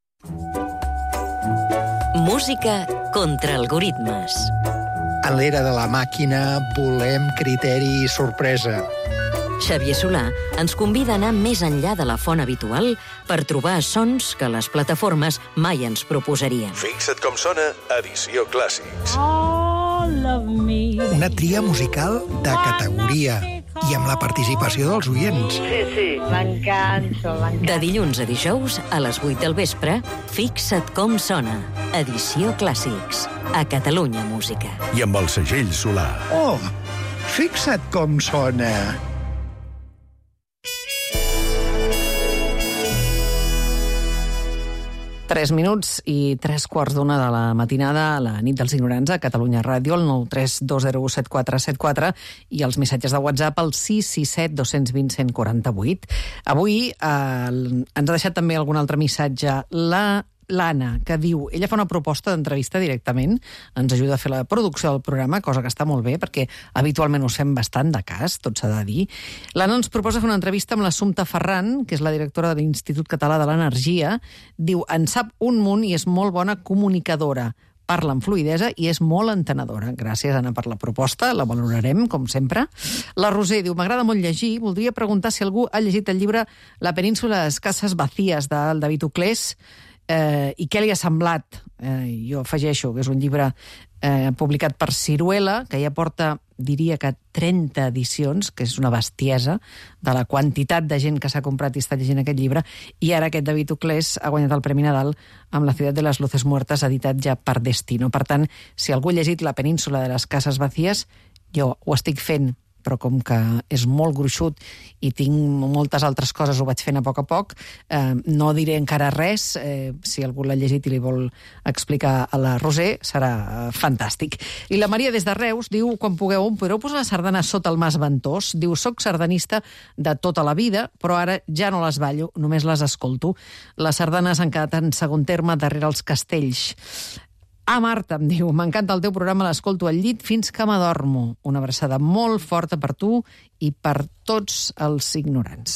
Música contra algoritmes. En l'era de la màquina volem criteri i sorpresa. Xavier Solà ens convida a anar més enllà de la font habitual per trobar sons que les plataformes mai ens proposarien. Fixa't com sona Edició Clàssics. Una tria musical de categoria i amb la participació dels oients. Sí, m'encanto. De dilluns a dijous, a les 8 del vespre, Fixa't com sona. Edició Clàssics. A Catalunya Música. I amb el segell Solà. Oh, fixa't com sona. Tres minuts i 3:15 de la matinada a la nit dels ignorants a Catalunya Ràdio, al 932017474 i els missatges de WhatsApp al 667 220 148. Avui ens ha deixat també algun altre missatge l'Anna, que diu, ella fa una proposta d'entrevista directament, ens ajuda a fer la producció del programa, cosa que està molt bé, perquè habitualment us fem bastant de cas, tot s'ha de dir. L'Anna ens proposa fer una entrevista amb l'Assumpta Ferran, que és la directora de l'Institut Català de l'Energia. Diu, en sap un munt i és molt bona comunicadora. Parla amb fluïdesa i és molt entenedora. Gràcies, Anna, per la proposta. La valorarem, com sempre. La Roser diu, m'agrada molt llegir. Voldria preguntar si algú ha llegit el llibre La península de les cases vacíes, del David Uclés, i què li ha semblat. Jo afegeixo que és un llibre publicat per Ciruela, que ja porta, diria que 30 edicions, que és una bestiesa de la quantitat de gent que s'ha comprat i està llegint aquest llibre, i ara aquest David Uclés ha guanyat el Premi Nadal amb La ciutat de les luces muertas, editat ja per Destino. Per tant, si algú ha llegit La península de les cases vacíes, jo ho estic fent, però com que és molt gruixut i tinc moltes altres coses, ho vaig fent a poc, no diré encara res. Si algú l'ha llegit i li vol explicar a la Roser, serà fantàstic. I la Maria des de Reus diu, quan pugueu, podreu posar la sardana Sota el Mas Ventós? Diu, soc sardanista de tota la vida, però ara ja no les ballo, només les escolto. Les sardanes han quedat en segon terme darrere els castells. Marta em diu, m'encanta el teu programa, l'escolto al llit fins que m'adormo. Una abraçada molt forta per tu i per tots els ignorants.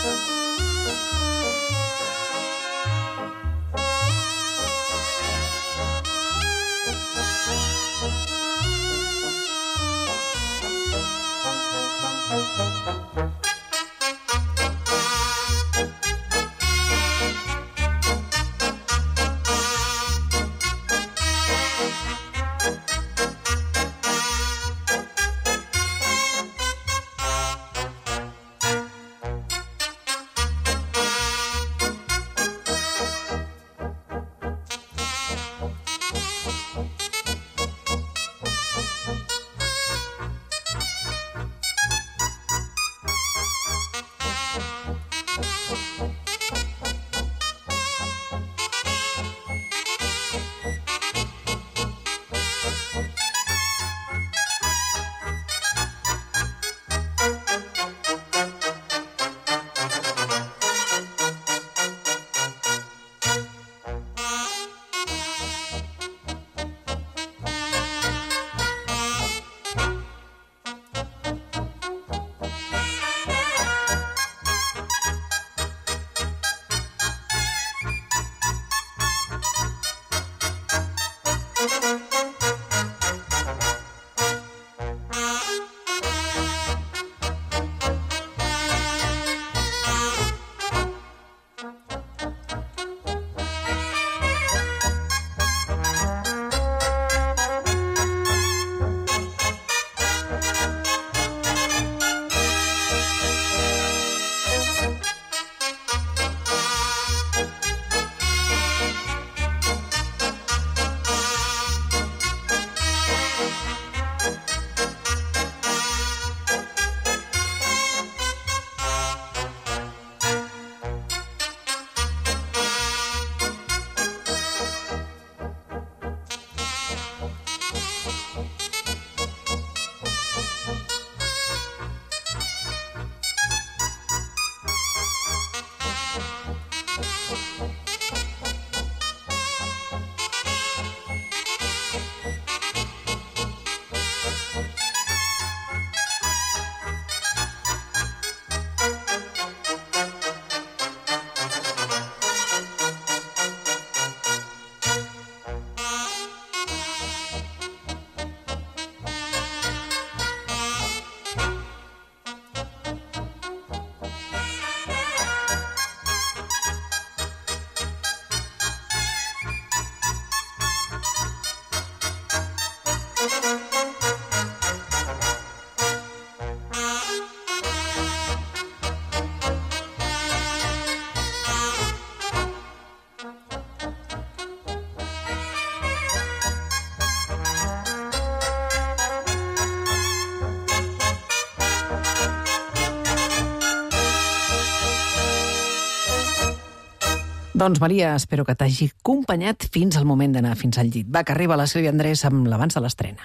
Doncs, Maria, espero que t'hagi acompanyat fins al moment d'anar fins al llit. Va, que arriba la Sílvia Andrés amb l'abans de l'estrena.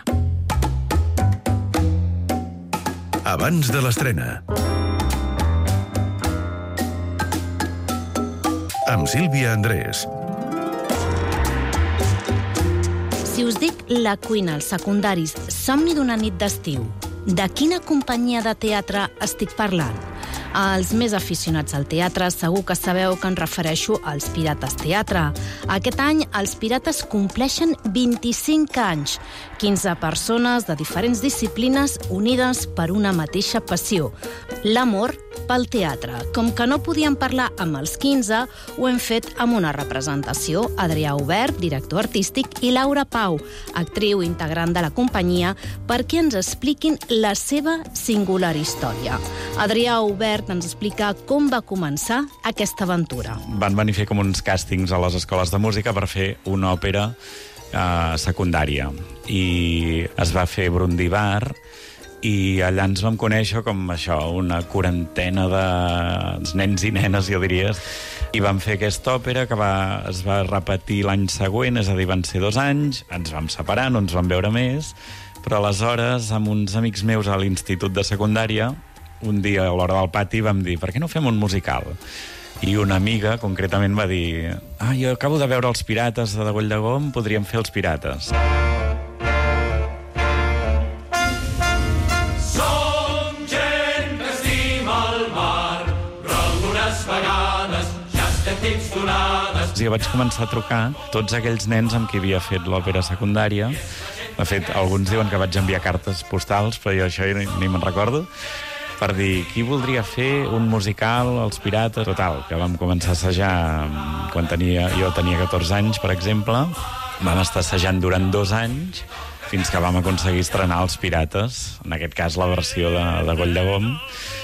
Abans de l'estrena. Amb Sílvia Andrés. Si us dic La cuina als secundaris, somni d'una nit d'estiu, de quina companyia de teatre estic parlant? Els més aficionats al teatre segur que sabeu que em refereixo als Pirates Teatre. Aquest any els Pirates compleixen 25 anys, 15 persones de diferents disciplines unides per una mateixa passió, l'amor pel teatre. Com que no podíem parlar amb els 15, ho hem fet amb una representació. Adrià Aubert, director artístic, i Laura Pau, actriu integrant de la companyia, perquè ens expliquin la seva singular història. Adrià Aubert ens explica com va començar aquesta aventura. Van venir a fer com uns càstings a les escoles de música per fer una òpera secundària. I es va fer Brundibar, i allà ens vam conèixer com això, una quarantena de nens i nenes, jo diries, i vam fer aquesta òpera que es va repetir l'any següent, és a dir, van ser 2 anys, ens vam separar, no ens vam veure més, però aleshores, amb uns amics meus a l'institut de secundària, un dia a l'hora del pati vam dir, per què no fem un musical? I una amiga, concretament, va dir, jo acabo de veure els Pirates de Degoll de Gom, podríem fer els Pirates. Som gent que estima el mar, però alguna Jo vaig començar a trucar tots aquells nens amb qui havia fet l'òpera secundària. De fet, alguns diuen que vaig enviar cartes postals, però jo això ni me'n recordo, per dir qui voldria fer un musical als Pirates. Total, que vam començar a assajar quan jo tenia 14 anys, per exemple. Vam estar assajant durant 2 anys fins que vam aconseguir estrenar Els Pirates, en aquest cas la versió de Goll de Gom,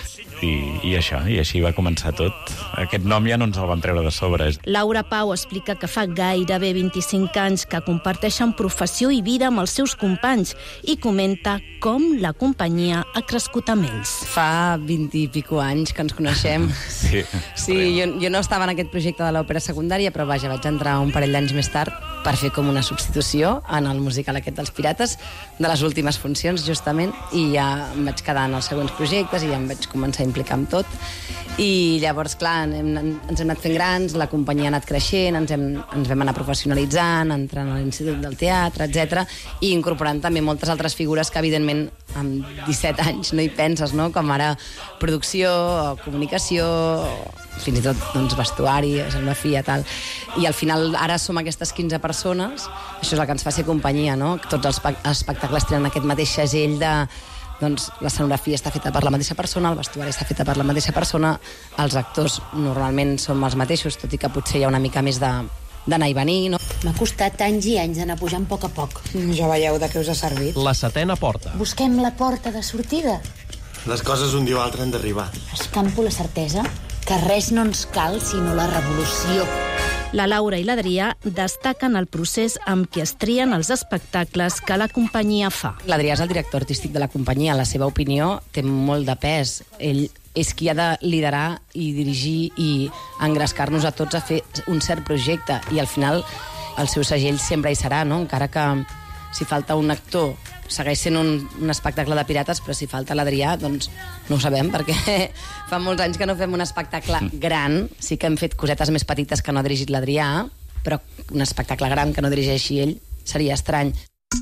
i així va començar tot. Aquest nom ja no ens el vam treure de sobre. Laura Pau explica que fa gairebé 25 anys que comparteixen professió i vida amb els seus companys i comenta com la companyia ha crescut amb ells. Fa 20 i pico anys que ens coneixem. Sí, jo no estava en aquest projecte de l'òpera secundària, però vaig entrar un parell d'anys més tard per fer com una substitució en el musical aquest dels Pirates, de les últimes funcions, justament, i ja em vaig quedar en els següents projectes i ja em vaig començar a implicar amb tot. I llavors, clar, ens hem anat fent grans, la companyia ha anat creixent, ens vam anar professionalitzant, entrant a l'Institut del Teatre, etc, i incorporant també moltes altres figures que, evidentment, amb 17 anys no hi penses, no? Com ara producció, comunicació, fins i tot doncs, vestuari, escenografia, tal. I al final ara som aquestes 15 persones, això és el que ens fa ser companyia, no? Tots els espectacles tenen aquest mateix segell de doncs l'escenografia està feta per la mateixa persona, el vestuari està feta per la mateixa persona, els actors normalment som els mateixos, tot i que potser hi ha una mica més d'anar i venir, no? M'ha costat anys i anys d'anar pujant a poc a poc. Ja veieu de què us ha servit. La 7ª porta. Busquem la porta de sortida. Les coses un dia o altre han d'arribar. Escampo la certesa que res no ens cal sinó la revolució. La Laura i l'Adrià destaquen el procés amb què es trien els espectacles que la companyia fa. L'Adrià és el director artístic de la companyia. La seva opinió té molt de pes. Ell és qui ha de liderar i dirigir i engrescar-nos a tots a fer un cert projecte. I al final el seu segell sempre hi serà, no? Encara que si falta un actor segueix sent un espectacle de pirates, però si falta l'Adrià, doncs no ho sabem, perquè fa molts anys que no fem un espectacle gran. Sí que hem fet cosetes més petites que no ha dirigit l'Adrià, però un espectacle gran que no dirigeixi ell seria estrany.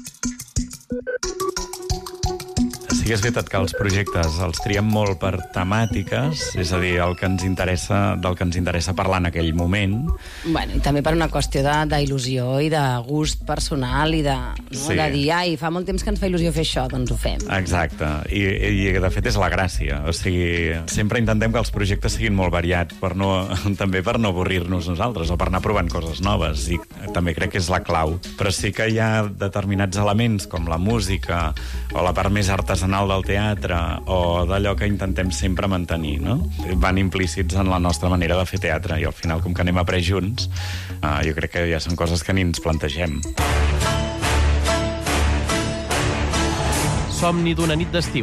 Sí que és veritat que els projectes els triem molt per temàtiques, és a dir, del que ens interessa parlar en aquell moment. Bueno, i també per una qüestió d'il·lusió i de gust personal i de dir, ai, fa molt temps que ens fa il·lusió fer això, doncs ho fem. Exacte, i de fet és la gràcia. O sigui, sempre intentem que els projectes siguin molt variats, també per no avorrir-nos nosaltres, o per anar provant coses noves, i també crec que és la clau. Però sí que hi ha determinats elements, com la música, o la part més artesanal del teatre, o d'allò que intentem sempre mantenir, no? Van implícits en la nostra manera de fer teatre, i al final, com que anem a après junts, jo crec que ja són coses que ni ens plantegem. Somni d'una nit d'estiu.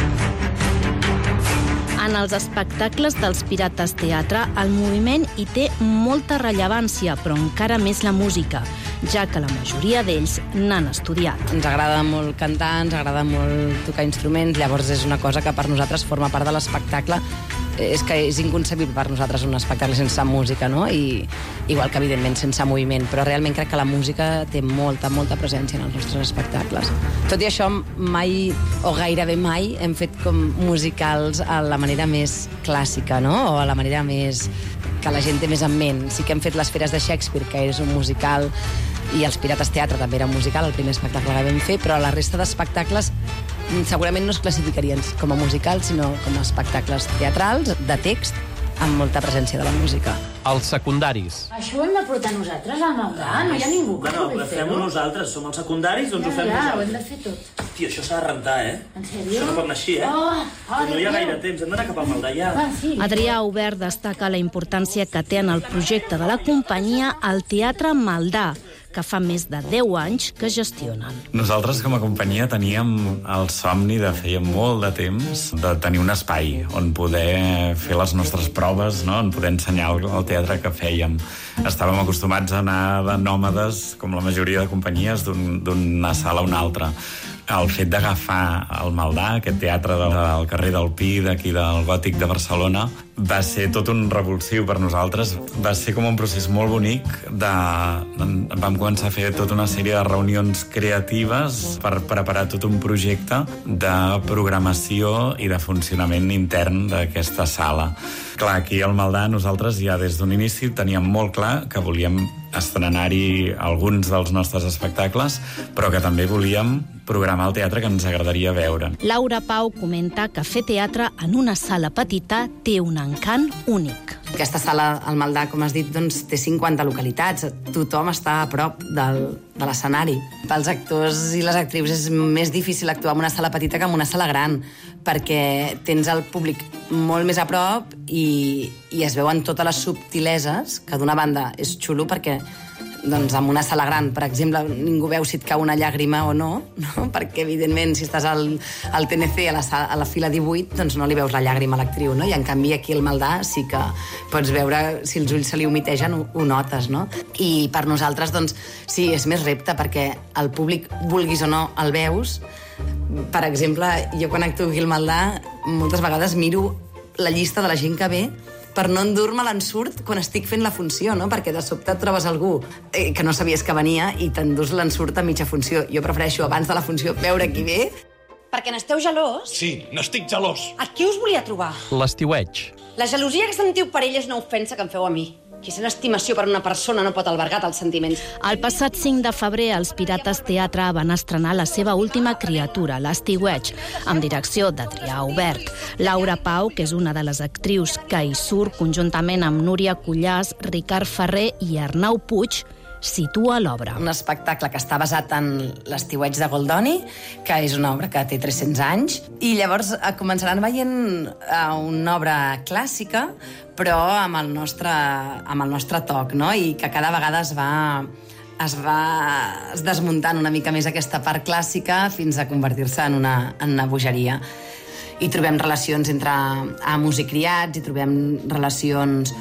En els espectacles dels Pirates Teatre, el moviment hi té molta rellevància, però encara més la música, ja que la majoria d'ells n'han estudiat. Ens agrada molt cantar, ens agrada molt tocar instruments, llavors és una cosa que per nosaltres forma part de l'espectacle. És que és inconcebible per nosaltres un espectacle sense música, no? I igual que, evidentment, sense moviment, però realment crec que la música té molta presència en els nostres espectacles. Tot i això, mai, o gairebé mai, hem fet com musicals a la manera més clàssica, no? O a la manera més que la gent té més en ment. Sí que hem fet Les Feres de Shakespeare, que és un musical, i Els Pirates Teatre també era un musical, el primer espectacle que vam fer, però la resta d'espectacles segurament no es classificarien com a musicals, sinó com a espectacles teatrals, de text, amb molta presència de la música. Els secundaris. Això ho hem de portar nosaltres, a Maldà? No hi ha ningú que pugui fer-ho? Fem-ho nosaltres, som els secundaris, doncs ho fem nosaltres. Ja, ho hem de fer tot. Tio, això s'ha de rentar, En sèrio? Això no pot anar així, No hi ha gaire temps, hem d'anar cap al Maldà, ja. Adrià Aubert destaca la importància que té en el projecte de la companyia el Teatre Maldà, que fa més de 10 anys que gestionen. Nosaltres, com a companyia, teníem el somni de feia molt de temps de tenir un espai on poder fer les nostres proves, no? On poder ensenyar el teatre que fèiem. Estàvem acostumats a anar de nòmades, com la majoria de companyies, d'una sala a una altra. El fet d'agafar el Maldà, aquest teatre del carrer del Pi, d'aquí del Gòtic de Barcelona, va ser tot un revulsiu per nosaltres. Va ser com un procés molt bonic. Vam començar a fer tota una sèrie de reunions creatives per preparar tot un projecte de programació i de funcionament intern d'aquesta sala. Clar, aquí al Maldà nosaltres ja des d'un inici teníem molt clar que volíem estrenar-hi alguns dels nostres espectacles, però que també volíem programar el teatre que ens agradaria veure. Laura Pau comenta que fer teatre en una sala petita té un encant únic. Aquesta sala al Maldà, com has dit, doncs, té 50 localitats. Tothom està a prop de l'escenari. Pels actors i les actrius és més difícil actuar en una sala petita que en una sala gran, perquè tens el públic molt més a prop i es veuen totes les subtileses, que d'una banda és xulo perquè doncs, en una sala gran, per exemple, ningú veu si et cau una llàgrima o no? Perquè, evidentment, si estàs al TNC a la fila 18, doncs no li veus la llàgrima a l'actriu, no? I, en canvi, aquí al Maldà sí que pots veure, si els ulls se li humitegen, ho notes, no? I per nosaltres, doncs, sí, és més repte, perquè el públic, vulguis o no, el veus. Per exemple, jo quan actuo aquí al Maldà, moltes vegades miro la llista de la gent que ve per no endur-me l'ensurt quan estic fent la funció, no? Perquè de sobte et trobes algú que no sabies que venia i t'endús l'ensurt a mitja funció. Jo prefereixo, abans de la funció, veure qui ve. Perquè n'esteu gelós? Sí, n'estic gelós. A qui us volia trobar? L'estiueig. La gelosia que sentiu per ell és una ofensa que em feu a mi. Qui sent estimació per una persona no pot albergar tals sentiments. El passat 5 de febrer, els Pirates Teatre van estrenar la seva última criatura, l'Estiueig, amb direcció d'Adrià Aubert. Laura Pau, que és una de les actrius que hi surt conjuntament amb Núria Cullàs, Ricard Ferrer i Arnau Puig, situa l'obra. Un espectacle que està basat en l'Estiueig de Goldoni, que és una obra que té 300 anys, i llavors començaran veient una obra clàssica, però amb el nostre toc, no? I que cada vegada es va desmuntant una mica més aquesta part clàssica fins a convertir-se en una bogeria. I trobem relacions entre amos i criats, i trobem relacions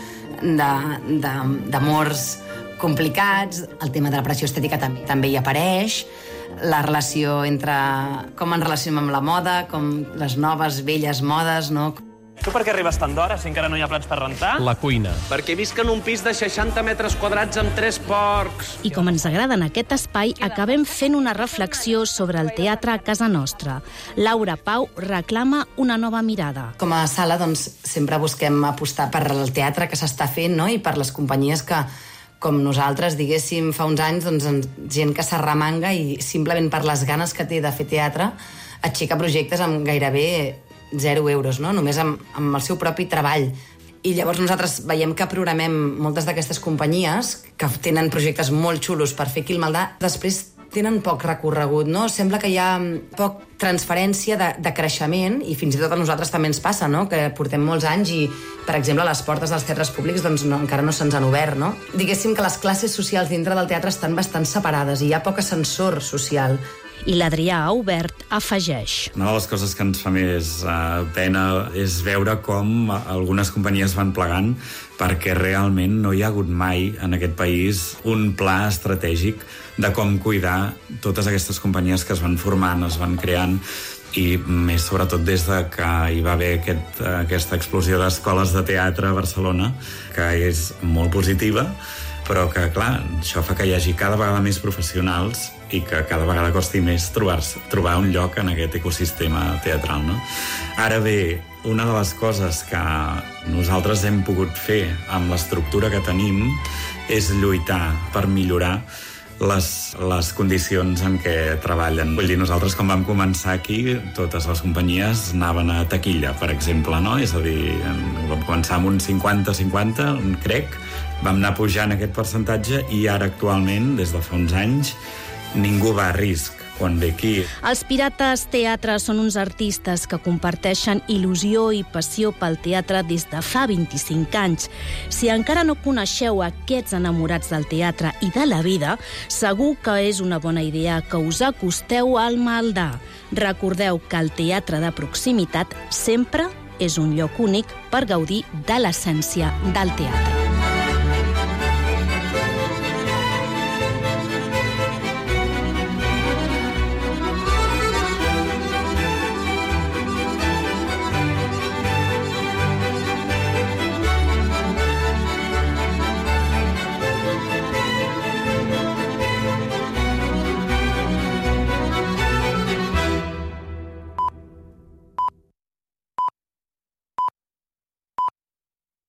d'amors complicats, el tema de la pressió estètica també hi apareix, la relació entre com ens relacionem amb la moda, com les noves, velles modes, no? Tu per què arribes tant d'hora si encara no hi ha plats per rentar? La cuina. Perquè visc en un pis de 60 metres quadrats amb 3 porcs. I com ens agrada en aquest espai, acabem fent una reflexió sobre el teatre a casa nostra. Laura Pau reclama una nova mirada. Com a sala, doncs, sempre busquem apostar per el teatre que s'està fent, no? I per les companyies que, com nosaltres, diguéssim, fa uns anys, doncs, gent que s'arremanga i simplement per les ganes que té de fer teatre aixeca projectes amb gairebé 0 euros, no? Només amb el seu propi treball. I llavors nosaltres veiem que programem moltes d'aquestes companyies que tenen projectes molt xulos per fer aquí al Maldà, després tenen poc recorregut, no? Sembla que hi ha poc transferència de creixement, i fins i tot a nosaltres també ens passa, no? Que portem molts anys i, per exemple, les portes dels teatres públics doncs encara no se'ns han obert, no? Diguéssim que les classes socials dintre del teatre estan bastant separades i hi ha poc ascensor social. I l'Adrià Aubert afegeix. Una de les coses que ens fa més pena és veure com algunes companyies van plegant perquè realment no hi ha hagut mai en aquest país un pla estratègic de com cuidar totes aquestes companyies que es van formant, es van creant, i més sobretot des de que hi va haver aquesta explosió d'escoles de teatre a Barcelona, que és molt positiva, però que, clar, això fa que hi hagi cada vegada més professionals i que cada vegada costi més trobar un lloc en aquest ecosistema teatral, no? Ara bé, una de les coses que nosaltres hem pogut fer amb l'estructura que tenim és lluitar per millorar les condicions en què treballen. Vull dir, nosaltres quan vam començar aquí, totes les companyies anaven a taquilla, per exemple, no? És a dir, vam començar amb un 50-50, crec, vam anar pujant aquest percentatge i ara actualment, des de fa uns anys, ningú va a risc quan ve aquí. Els Pirates Teatre són uns artistes que comparteixen il·lusió i passió pel teatre des de fa 25 anys. Si encara no coneixeu aquests enamorats del teatre i de la vida, segur que és una bona idea que us acosteu al Maldà. Recordeu que el teatre de proximitat sempre és un lloc únic per gaudir de l'essència del teatre.